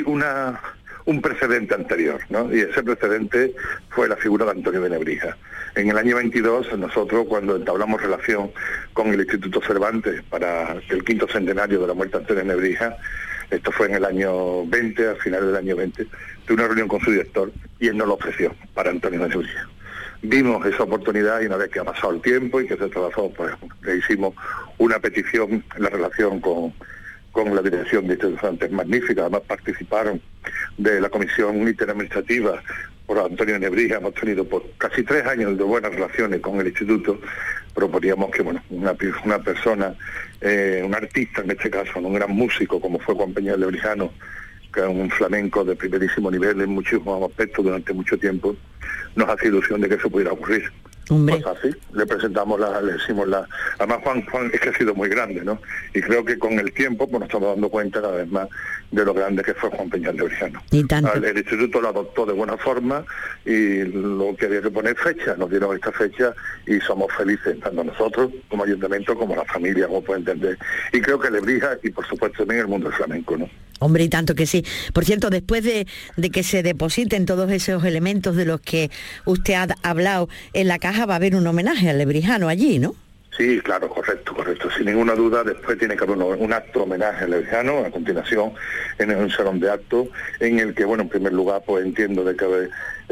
[SPEAKER 25] un precedente anterior, ¿no? Y ese precedente fue la figura de Antonio de Nebrija. En el año 22, nosotros, cuando entablamos relación con el Instituto Cervantes para el 5º centenario de la muerte de Antonio de Nebrija, esto fue en el año 20, al final del año 20, tuve una reunión con su director y él nos lo ofreció para Antonio de Nebrija. Vimos esa oportunidad, y una vez que ha pasado el tiempo y que se trabajó, le hicimos una petición en la relación con la dirección de Instituto Cervantes, magnífica. Además participaron de la comisión interadministrativa por Antonio de Nebrija. Hemos tenido por casi 3 años de buenas relaciones con el instituto. Proponíamos que una persona, un artista en este caso, un gran músico como fue Juan Peña Lebrijano, que es un flamenco de primerísimo nivel en muchísimos aspectos durante mucho tiempo, nos hace ilusión de que eso pudiera ocurrir. Pues así, le presentamos le decimos además Juan es que ha sido muy grande, ¿no? Y creo que con el tiempo nos estamos dando cuenta cada vez más de lo grande que fue Juan Peña Lebrijano. El instituto lo adoptó de buena forma, y lo que había que poner fecha, nos dieron esta fecha, y somos felices, tanto nosotros como ayuntamiento, como la familia, como puede entender. Y creo que Lebrija, y por supuesto también el mundo del flamenco, ¿no?
[SPEAKER 3] Hombre, y tanto que sí. Por cierto, después de que se depositen todos esos elementos de los que usted ha hablado en la caja, va a haber un homenaje al lebrijano allí, ¿no?
[SPEAKER 25] Sí, claro, correcto. Sin ninguna duda, después tiene que haber un acto homenaje al lebrijano, a continuación, en un salón de actos, en el que, bueno, en primer lugar, pues entiendo de que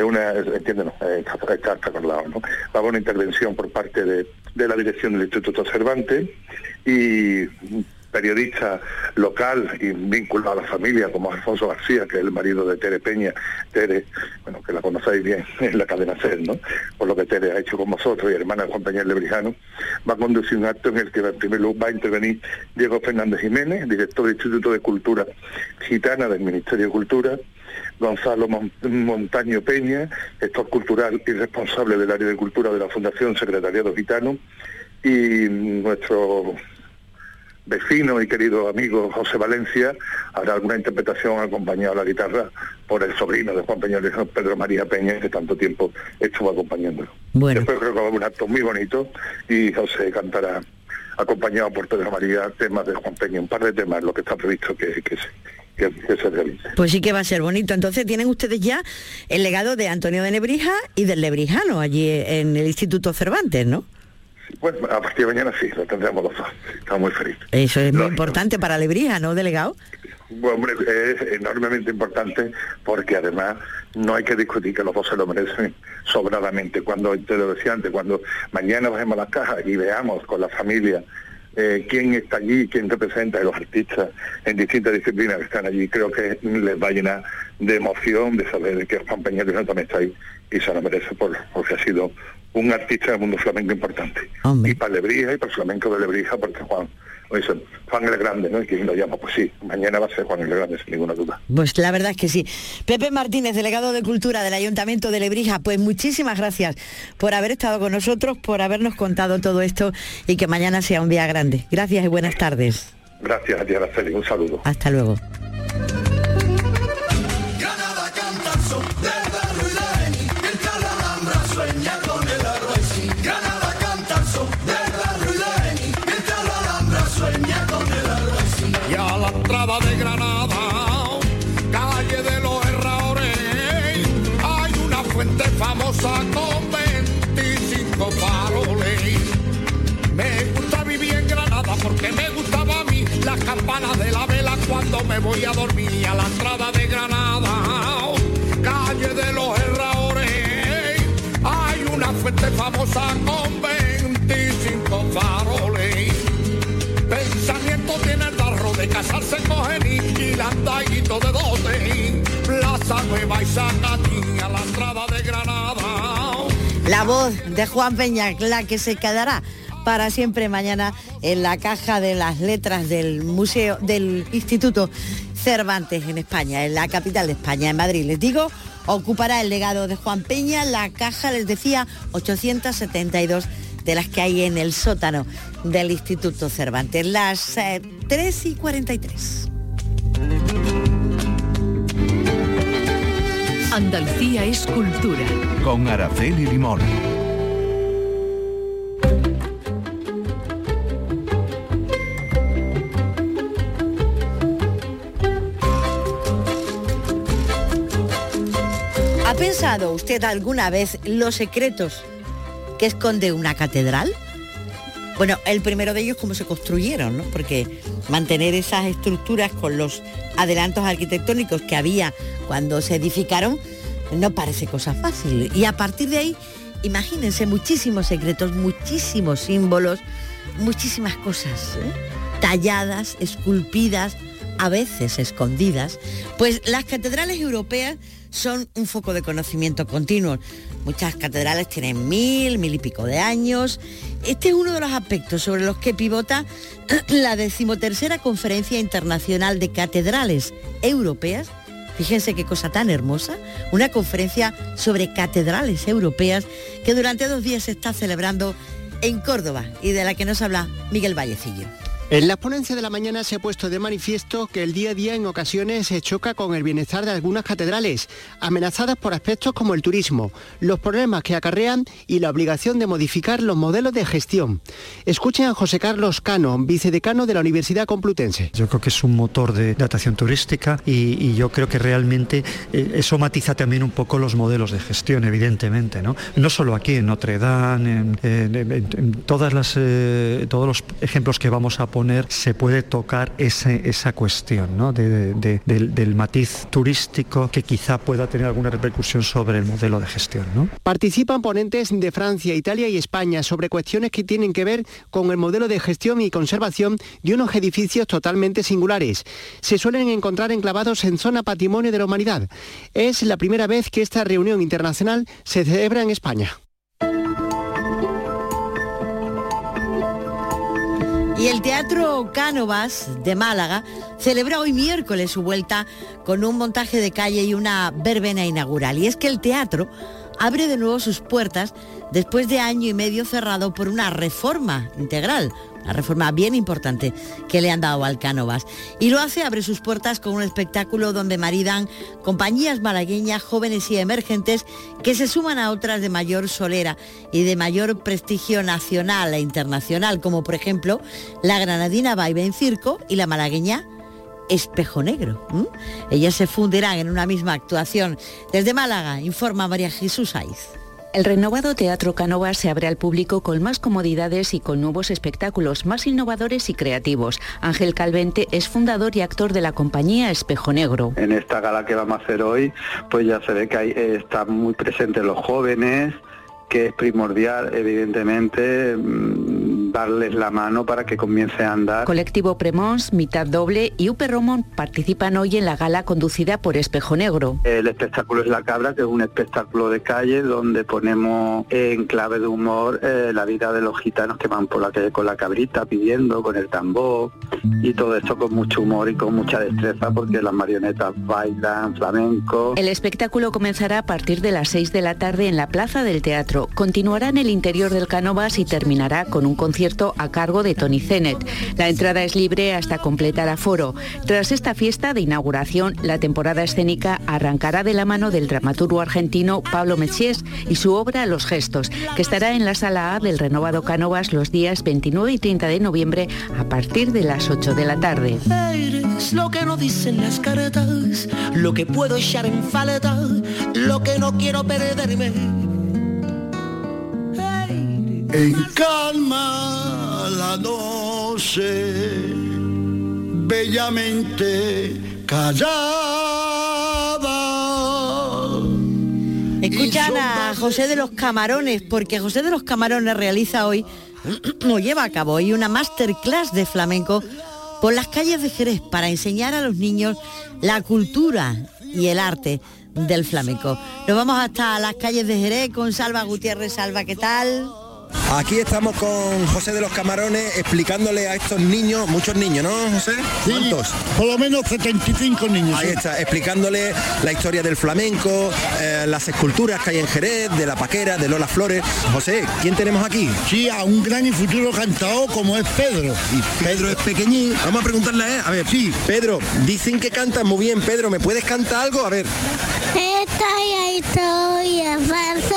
[SPEAKER 25] está acordado, ¿no? Va a haber una intervención por parte de la dirección del Instituto Cervantes y periodista local y vinculado a la familia como Alfonso García, que es el marido de Tere Peña. Tere, bueno, que la conocéis bien en la cadena SER, ¿no? Por lo que Tere ha hecho con vosotros, y hermana de Juan Peña Lebrijano, va a conducir un acto en el que en primer lugar va a intervenir Diego Fernández Jiménez, director del Instituto de Cultura Gitana del Ministerio de Cultura, Gonzalo Montaño Peña, gestor cultural y responsable del área de cultura de la Fundación Secretariado Gitano, y nuestro vecino y querido amigo José Valencia hará alguna interpretación acompañado a la guitarra por el sobrino de Juan Peña, Pedro María Peña, que tanto tiempo estuvo acompañándolo.
[SPEAKER 3] Bueno.
[SPEAKER 25] Después creo que va a haber un acto muy bonito y José cantará acompañado por Pedro María temas de Juan Peña, un par de temas, lo que está previsto que se realice.
[SPEAKER 3] Pues sí que va a ser bonito. Entonces tienen ustedes ya el legado de Antonio de Nebrija y del Lebrijano allí en el Instituto Cervantes, ¿no?
[SPEAKER 25] Pues a partir de mañana sí, lo tendremos los dos. Estamos muy felices.
[SPEAKER 3] Eso es muy importante para Lebrija, ¿no, delegado?
[SPEAKER 25] Bueno, hombre, es enormemente importante porque además no hay que discutir que los dos se lo merecen sobradamente. Cuando, te lo decía antes, cuando mañana bajemos a las cajas y veamos con la familia quién está allí, quién representa a los artistas en distintas disciplinas que están allí, creo que les va a llenar de emoción de saber que Juan Peña Lebrijano también está ahí y se lo merece porque ha sido un artista del mundo flamenco importante.
[SPEAKER 3] Hombre.
[SPEAKER 25] Y para Lebrija y para el flamenco de Lebrija, porque Juan el Grande, ¿no? Y quien lo llama, pues sí, mañana va a ser Juan el Grande, sin ninguna duda.
[SPEAKER 3] Pues la verdad es que sí. Pepe Martínez, delegado de Cultura del Ayuntamiento de Lebrija, pues muchísimas gracias por haber estado con nosotros, por habernos contado todo esto y que mañana sea un día grande. Gracias y buenas tardes.
[SPEAKER 25] Gracias a ti, Araceli, un saludo.
[SPEAKER 3] Hasta luego.
[SPEAKER 4] Y a la entrada de Granada, calle de los Herradores, hay una fuente famosa con 25 faroles. Me gusta vivir en Granada porque me gustaba a mí las campanas de la vela cuando me voy a dormir. A la entrada de Granada, calle de los Herradores, hay una fuente famosa con 25 faroles. Pensamiento tiene el darro de casarse con Geni y landaguito de dote. Plaza Nueva y Zacatí, a la entrada de Granada.
[SPEAKER 3] La voz de Juan Peña, la que se quedará para siempre mañana en la caja de las letras del Museo del Instituto Cervantes en España, en la capital de España, en Madrid. Les digo, ocupará el legado de Juan Peña, la caja, les decía, 872 de las que hay en el sótano del Instituto Cervantes. Las 3:43.
[SPEAKER 2] Andalucía es cultura.
[SPEAKER 1] Con Araceli Limón.
[SPEAKER 3] ¿Ha pensado usted alguna vez los secretos que esconde una catedral? Bueno, el primero de ellos, cómo se construyeron, ¿no? Porque mantener esas estructuras con los adelantos arquitectónicos que había cuando se edificaron no parece cosa fácil. Y a partir de ahí, imagínense muchísimos secretos, muchísimos símbolos, muchísimas cosas, talladas, esculpidas, a veces escondidas. Pues las catedrales europeas son un foco de conocimiento continuo. Muchas catedrales tienen 1000 y pico de años. Este es uno de los aspectos sobre los que pivota la 13ª Conferencia Internacional de Catedrales Europeas. Fíjense qué cosa tan hermosa, una conferencia sobre catedrales europeas que durante 2 días se está celebrando en Córdoba y de la que nos habla Miguel Vallecillo.
[SPEAKER 5] En las ponencias de la mañana se ha puesto de manifiesto que el día a día en ocasiones se choca con el bienestar de algunas catedrales, amenazadas por aspectos como el turismo, los problemas que acarrean y la obligación de modificar los modelos de gestión. Escuchen a José Carlos Cano, vicedecano de la Universidad Complutense.
[SPEAKER 6] Yo creo que es un motor de atracción turística y yo creo que realmente eso matiza también un poco los modelos de gestión, evidentemente, ¿no? No solo aquí, en Notre Dame, en todos los ejemplos que vamos a poner, se puede tocar esa cuestión, ¿no? del matiz turístico que quizá pueda tener alguna repercusión sobre el modelo de gestión, ¿no?
[SPEAKER 5] Participan ponentes de Francia, Italia y España sobre cuestiones que tienen que ver con el modelo de gestión y conservación de unos edificios totalmente singulares. Se suelen encontrar enclavados en zona Patrimonio de la Humanidad. Es la primera vez que esta reunión internacional se celebra en España.
[SPEAKER 3] Y el Teatro Cánovas de Málaga celebra hoy miércoles su vuelta con un montaje de calle y una verbena inaugural. Y es que el teatro abre de nuevo sus puertas después de año y medio cerrado por una reforma integral, una reforma bien importante que le han dado al Cánovas. Y lo hace, abre sus puertas con un espectáculo donde maridan compañías malagueñas, jóvenes y emergentes que se suman a otras de mayor solera y de mayor prestigio nacional e internacional, como por ejemplo la granadina Vibe en Circo y la malagueña Espejo Negro. Ellas se fundirán en una misma actuación. Desde Málaga, informa María Jesús Aiz.
[SPEAKER 7] El renovado Teatro Cánovas se abre al público con más comodidades y con nuevos espectáculos más innovadores y creativos. Ángel Calvente es fundador y actor de la compañía Espejo Negro.
[SPEAKER 8] En esta gala que vamos a hacer hoy, pues ya se ve que están muy presentes los jóvenes, que es primordial, evidentemente, darles la mano para que comience a andar.
[SPEAKER 7] Colectivo Premons, Mitad Doble y Upe Romón participan hoy en la gala conducida por Espejo Negro.
[SPEAKER 8] El espectáculo es La Cabra, que es un espectáculo de calle donde ponemos en clave de humor la vida de los gitanos que van por la calle con la cabrita pidiendo, con el tambor, y todo esto con mucho humor y con mucha destreza porque las marionetas bailan flamenco.
[SPEAKER 7] El espectáculo comenzará a partir de las 6 de la tarde en la Plaza del Teatro. Continuará en el interior del Cánovas y terminará con un concierto a cargo de Tony Zenet. La entrada es libre hasta completar aforo. Tras esta fiesta de inauguración, la temporada escénica arrancará de la mano del dramaturgo argentino Pablo Mechies y su obra Los Gestos, que estará en la Sala A del renovado Cánovas los días 29 y 30 de noviembre a partir de las 8 de la tarde.
[SPEAKER 18] Eres lo que no dicen las cartas, lo que puedo echar en falta, lo que no quiero perderme. En calma la noche, bellamente callada.
[SPEAKER 3] Escuchan a José de los Camarones, porque José de los Camarones realiza hoy, o lleva a cabo hoy, una masterclass de flamenco por las calles de Jerez para enseñar a los niños la cultura y el arte del flamenco. Nos vamos hasta las calles de Jerez con Salva Gutiérrez. Salva, ¿qué tal?
[SPEAKER 10] Aquí estamos con José de los Camarones explicándole a estos niños, muchos niños, ¿no, José? ¿Cuántos?
[SPEAKER 26] Sí, por lo menos 75 niños.
[SPEAKER 10] Ahí está, explicándole la historia del flamenco, las esculturas que hay en Jerez, de La Paquera, de Lola Flores. José, ¿quién tenemos aquí?
[SPEAKER 26] Sí, a un gran y futuro cantador como es Pedro.
[SPEAKER 10] Y Pedro es pequeñín. Vamos a preguntarle a él. A ver, sí, Pedro, dicen que cantas muy bien. Pedro, ¿me puedes cantar algo? A ver.
[SPEAKER 27] Esta historia falsa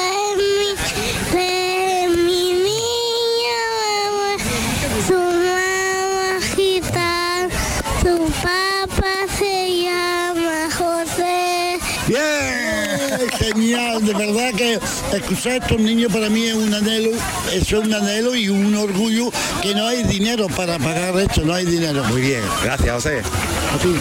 [SPEAKER 27] de mi niña, su mamá gitana, su papá se llama José.
[SPEAKER 26] ¡Bien! Genial, de verdad que escuchar a estos niños para mí es un anhelo, eso es un anhelo y un orgullo, que no hay dinero para pagar esto, no hay dinero.
[SPEAKER 10] Muy bien, gracias, José.
[SPEAKER 26] A ti.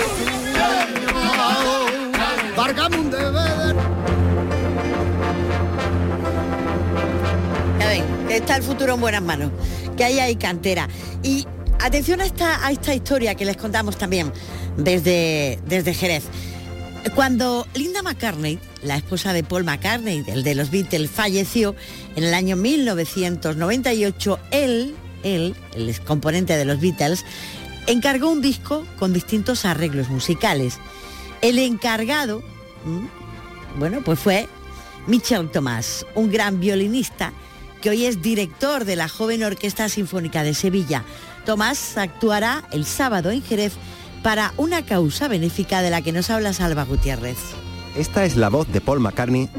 [SPEAKER 3] Ya ven, está el futuro en buenas manos, que ahí hay cantera. Y atención a esta historia que les contamos también desde Jerez. Cuando Linda McCartney, la esposa de Paul McCartney, el de los Beatles, falleció en el año 1998, él, el excomponente de los Beatles, encargó un disco con distintos arreglos musicales. El encargado, bueno, pues fue Michel Tomás, un gran violinista que hoy es director de la Joven Orquesta Sinfónica de Sevilla. Tomás actuará el sábado en Jerez para una causa benéfica de la que nos habla Salva Gutiérrez.
[SPEAKER 10] Esta es la voz de Paul McCartney.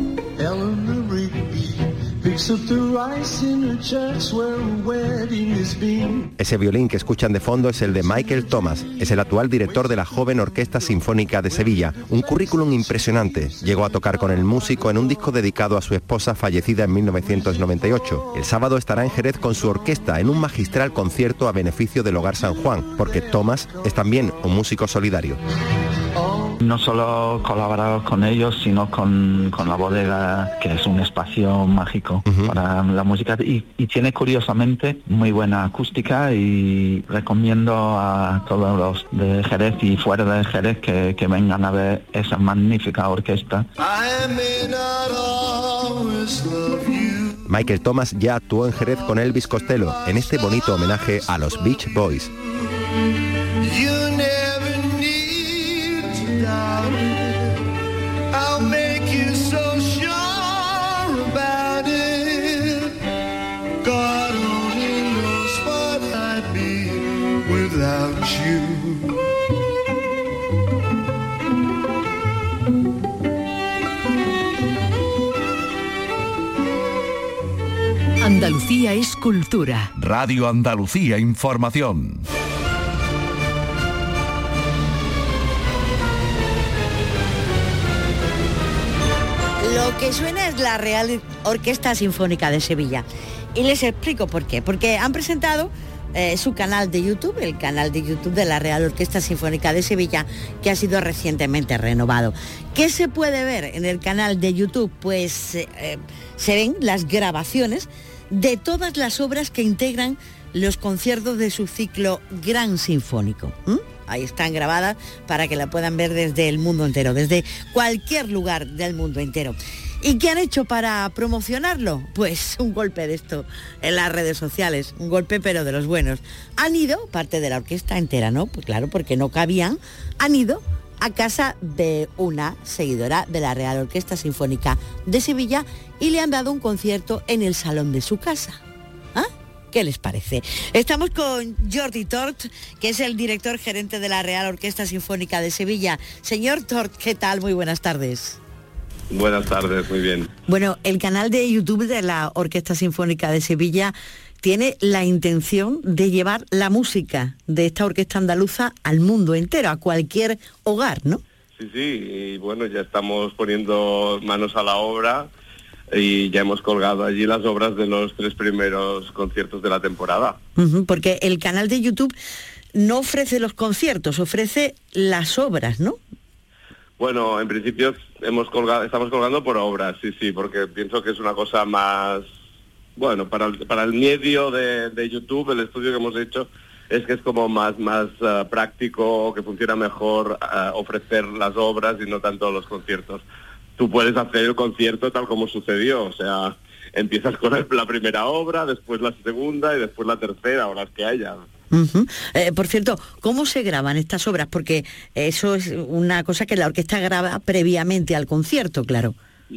[SPEAKER 10] Ese violín que escuchan de fondo es el de Michael Thomas, es el actual director de la joven Orquesta Sinfónica de Sevilla. Un currículum impresionante. Llegó a tocar con el músico en un disco dedicado a su esposa fallecida en 1998. El sábado estará en Jerez con su orquesta en un magistral concierto a beneficio del Hogar San Juan, porque Thomas es también un músico solidario.
[SPEAKER 9] No solo colaboramos con ellos, sino con la bodega, que es un espacio mágico para la música y tiene curiosamente muy buena acústica, y recomiendo a todos los de Jerez y fuera de Jerez que vengan a ver esa magnífica orquesta.
[SPEAKER 10] Michael Thomas ya actuó en Jerez con Elvis Costello en este bonito homenaje a los Beach Boys.
[SPEAKER 18] I'll make you so sure about it. God only knows what I'd be without you.
[SPEAKER 2] Andalucía es cultura.
[SPEAKER 1] Radio Andalucía Información.
[SPEAKER 3] Lo que suena es la Real Orquesta Sinfónica de Sevilla. Y les explico por qué. Porque han presentado su canal de YouTube, el canal de YouTube de la Real Orquesta Sinfónica de Sevilla, que ha sido recientemente renovado. ¿Qué se puede ver en el canal de YouTube? Pues se ven las grabaciones de todas las obras que integran los conciertos de su ciclo Gran Sinfónico. Ahí están grabadas para que la puedan ver desde el mundo entero, desde cualquier lugar del mundo entero. ¿Y qué han hecho para promocionarlo? Pues un golpe de esto en las redes sociales, un golpe pero de los buenos. Han ido, parte de la orquesta entera, ¿no? Pues claro, porque no cabían, han ido a casa de una seguidora de la Real Orquesta Sinfónica de Sevilla y le han dado un concierto en el salón de su casa. ¿Qué les parece? Estamos con Jordi Tort, que es el director gerente de la Real Orquesta Sinfónica de Sevilla. Señor Tort, ¿qué tal? Muy buenas tardes.
[SPEAKER 11] Buenas tardes, muy bien.
[SPEAKER 3] Bueno, el canal de YouTube de la Orquesta Sinfónica de Sevilla tiene la intención de llevar la música de esta orquesta andaluza al mundo entero, a cualquier hogar, ¿no?
[SPEAKER 11] Sí, y bueno, ya estamos poniendo manos a la obra y ya hemos colgado allí las obras de los 3 primeros conciertos de la temporada.
[SPEAKER 3] Porque el canal de YouTube no ofrece los conciertos, ofrece las obras, ¿no?
[SPEAKER 11] Bueno, en principio estamos colgando por obras, sí, porque pienso que es una cosa más, bueno, para el medio de YouTube, el estudio que hemos hecho es que es como más práctico, que funciona mejor ofrecer las obras y no tanto los conciertos. Tú puedes hacer el concierto tal como sucedió, o sea, empiezas con la primera obra, después la segunda y después la tercera, o las que haya.
[SPEAKER 3] Por cierto, ¿cómo se graban estas obras? Porque eso es una cosa que la orquesta graba previamente al concierto, claro.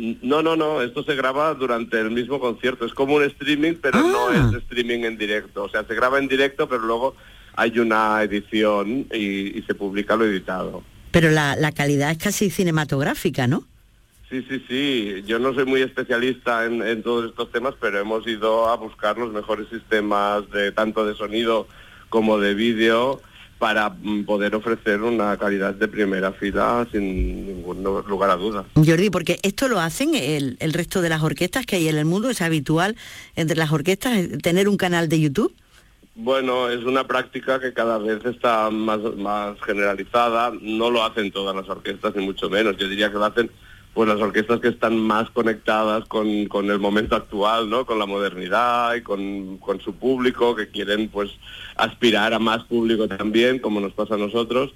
[SPEAKER 11] No, esto se graba durante el mismo concierto, es como un streaming, pero no es streaming en directo, o sea, se graba en directo, pero luego hay una edición y se publica lo editado.
[SPEAKER 3] Pero la calidad es casi cinematográfica, ¿no?
[SPEAKER 11] Sí, yo no soy muy especialista en todos estos temas, pero hemos ido a buscar los mejores sistemas tanto de sonido como de vídeo para poder ofrecer una calidad de primera fila sin ningún lugar a dudas.
[SPEAKER 3] Jordi, porque esto lo hacen el resto de las orquestas que hay en el mundo, es habitual entre las orquestas tener un canal de YouTube.
[SPEAKER 11] Bueno, es una práctica que cada vez está más generalizada, no lo hacen todas las orquestas ni mucho menos, yo diría que lo hacen pues las orquestas que están más conectadas con el momento actual, ¿no? Con la modernidad y con su público, que quieren pues aspirar a más público también, como nos pasa a nosotros.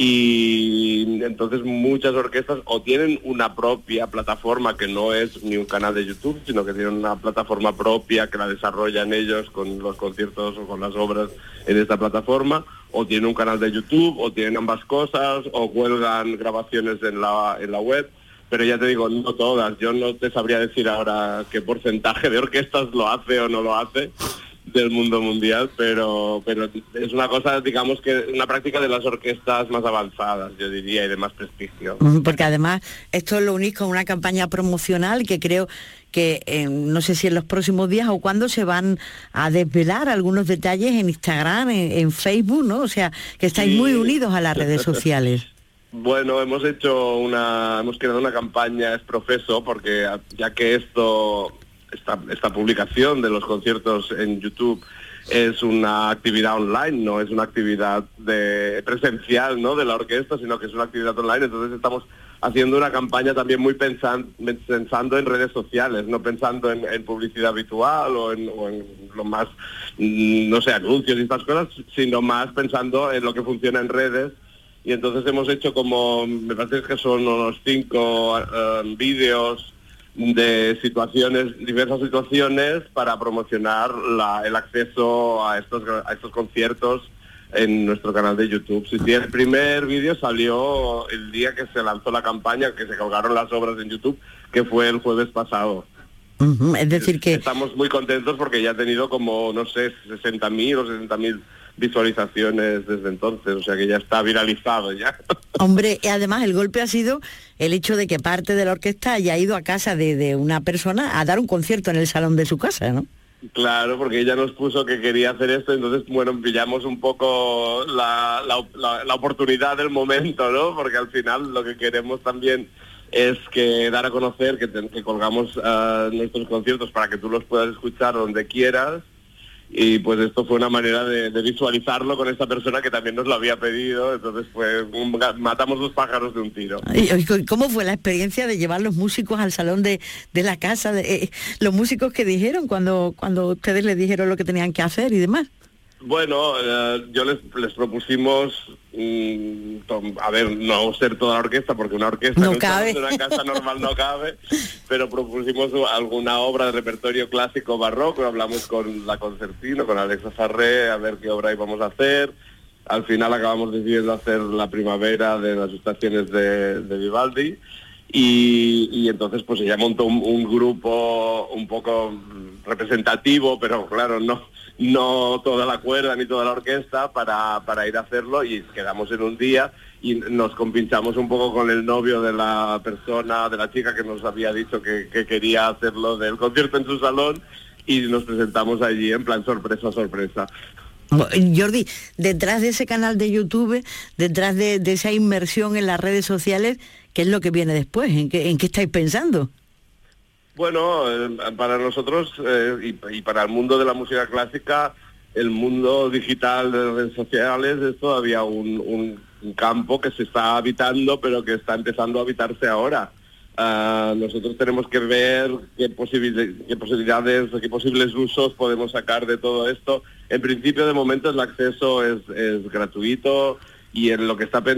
[SPEAKER 11] Y entonces muchas orquestas o tienen una propia plataforma que no es ni un canal de YouTube, sino que tienen una plataforma propia que la desarrollan ellos con los conciertos o con las obras en esta plataforma, o tienen un canal de YouTube, o tienen ambas cosas, o cuelgan grabaciones en la web. Pero ya te digo, no todas. Yo no te sabría decir ahora qué porcentaje de orquestas lo hace o no lo hace. del mundo mundial, pero es una cosa, digamos, que una práctica de las orquestas más avanzadas, yo diría, y de más prestigio.
[SPEAKER 3] Porque además esto lo unís con una campaña promocional que creo que no sé si en los próximos días o cuándo se van a desvelar algunos detalles en Instagram, en Facebook, ¿no? O sea, que estáis muy unidos a las redes sociales.
[SPEAKER 11] Bueno, hemos creado una campaña Es Profeso, porque ya que esta publicación de los conciertos en YouTube es una actividad online, no es una actividad presencial, ¿no?, de la orquesta, sino que es una actividad online. Entonces estamos haciendo una campaña también muy pensando en redes sociales, no pensando en publicidad habitual o en lo más, no sé, anuncios y estas cosas, sino más pensando en lo que funciona en redes. Y entonces hemos hecho como, me parece que son unos 5 vídeos de diversas situaciones para promocionar el acceso a estos conciertos en nuestro canal de YouTube. Sí, el primer vídeo salió el día que se lanzó la campaña, que se colgaron las obras en YouTube, que fue el jueves pasado.
[SPEAKER 3] Es decir que...
[SPEAKER 11] Estamos muy contentos porque ya ha tenido como, no sé, 60.000 o 60.000 visualizaciones desde entonces, o sea que ya está viralizado ya.
[SPEAKER 3] Hombre, y además el golpe ha sido el hecho de que parte de la orquesta haya ido a casa de una persona a dar un concierto en el salón de su casa, ¿no?
[SPEAKER 11] Claro, porque ella nos puso que quería hacer esto, entonces, bueno, pillamos un poco la oportunidad del momento, ¿no? Porque al final lo que queremos también es que dar a conocer que colgamos nuestros conciertos para que tú los puedas escuchar donde quieras. Y pues esto fue una manera de visualizarlo con esta persona que también nos lo había pedido, entonces pues matamos 2 pájaros de un tiro.
[SPEAKER 3] ¿Y cómo fue la experiencia de llevar los músicos al salón de la casa? Los músicos que dijeron cuando ustedes les dijeron lo que tenían que hacer y demás.
[SPEAKER 11] Bueno, yo les propusimos, a ver, no ser toda la orquesta, porque una orquesta
[SPEAKER 3] no cabe.
[SPEAKER 11] En una casa normal no cabe, pero propusimos alguna obra de repertorio clásico barroco, hablamos con la concertino, con Alexa Farré, a ver qué obra íbamos a hacer. Al final acabamos decidiendo hacer La Primavera de las estaciones de Vivaldi, y entonces pues ella montó un grupo un poco representativo, pero claro, no toda la cuerda ni toda la orquesta para ir a hacerlo, y quedamos en un día y nos compinchamos un poco con el novio de la chica que nos había dicho que quería hacerlo del concierto en su salón, y nos presentamos allí en plan sorpresa.
[SPEAKER 3] Jordi, detrás de ese canal de YouTube, detrás de esa inmersión en las redes sociales, ¿qué es lo que viene después? ¿En qué estáis pensando?
[SPEAKER 11] Bueno, para nosotros y para el mundo de la música clásica, el mundo digital de las redes sociales es todavía un campo que se está habitando, pero que está empezando a habitarse ahora. Nosotros tenemos que ver qué posibilidades, qué posibles usos podemos sacar de todo esto. En principio, de momento, el acceso es gratuito, y en lo que estamos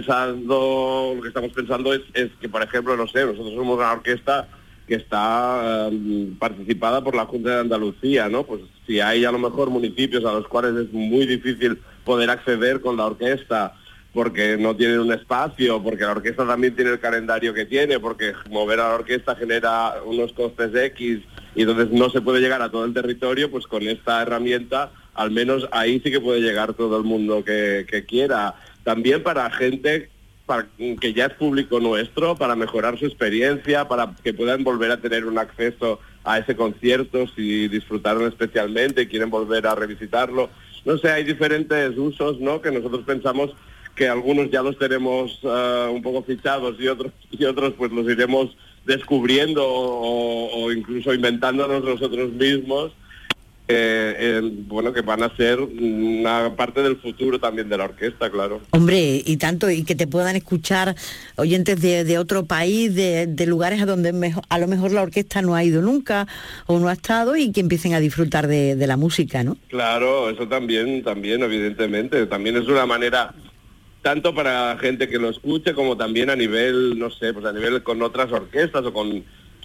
[SPEAKER 11] pensando es que, por ejemplo, no sé, nosotros somos una orquesta que está participada por la Junta de Andalucía, ¿no? Pues si hay a lo mejor municipios a los cuales es muy difícil poder acceder con la orquesta, porque no tienen un espacio, porque la orquesta también tiene el calendario que tiene, porque mover a la orquesta genera unos costes X, y entonces no se puede llegar a todo el territorio, pues con esta herramienta, al menos ahí sí que puede llegar todo el mundo que quiera. También para gente que ya es público nuestro, para mejorar su experiencia, para que puedan volver a tener un acceso a ese concierto si disfrutaron especialmente y quieren volver a revisitarlo. No sé, hay diferentes usos, ¿no?, que nosotros pensamos que algunos ya los tenemos un poco fichados, y otros pues los iremos descubriendo o incluso inventándonos nosotros mismos, bueno, que van a ser una parte del futuro también de la orquesta, claro.
[SPEAKER 3] Hombre, y tanto, y que te puedan escuchar oyentes de otro país, de lugares a donde a lo mejor la orquesta no ha ido nunca o no ha estado, y que empiecen a disfrutar de la música, ¿no?
[SPEAKER 11] Claro, eso también, evidentemente. También es una manera, tanto para gente que lo escuche, como también a nivel, no sé, pues a nivel con otras orquestas o con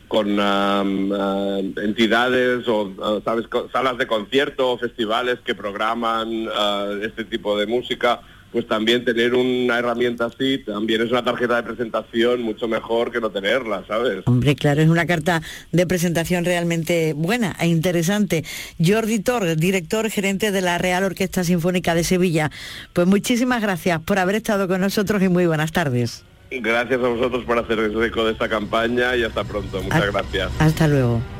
[SPEAKER 11] entidades o salas de concierto o festivales que programan este tipo de música, pues también tener una herramienta así también es una tarjeta de presentación mucho mejor que no tenerla, ¿sabes?
[SPEAKER 3] Hombre, claro, es una carta de presentación realmente buena e interesante. Jordi Tor, director gerente de la Real Orquesta Sinfónica de Sevilla, pues muchísimas gracias por haber estado con nosotros y muy buenas tardes.
[SPEAKER 11] Gracias a vosotros por hacer eco de esta campaña y hasta pronto. Muchas gracias.
[SPEAKER 3] Hasta luego.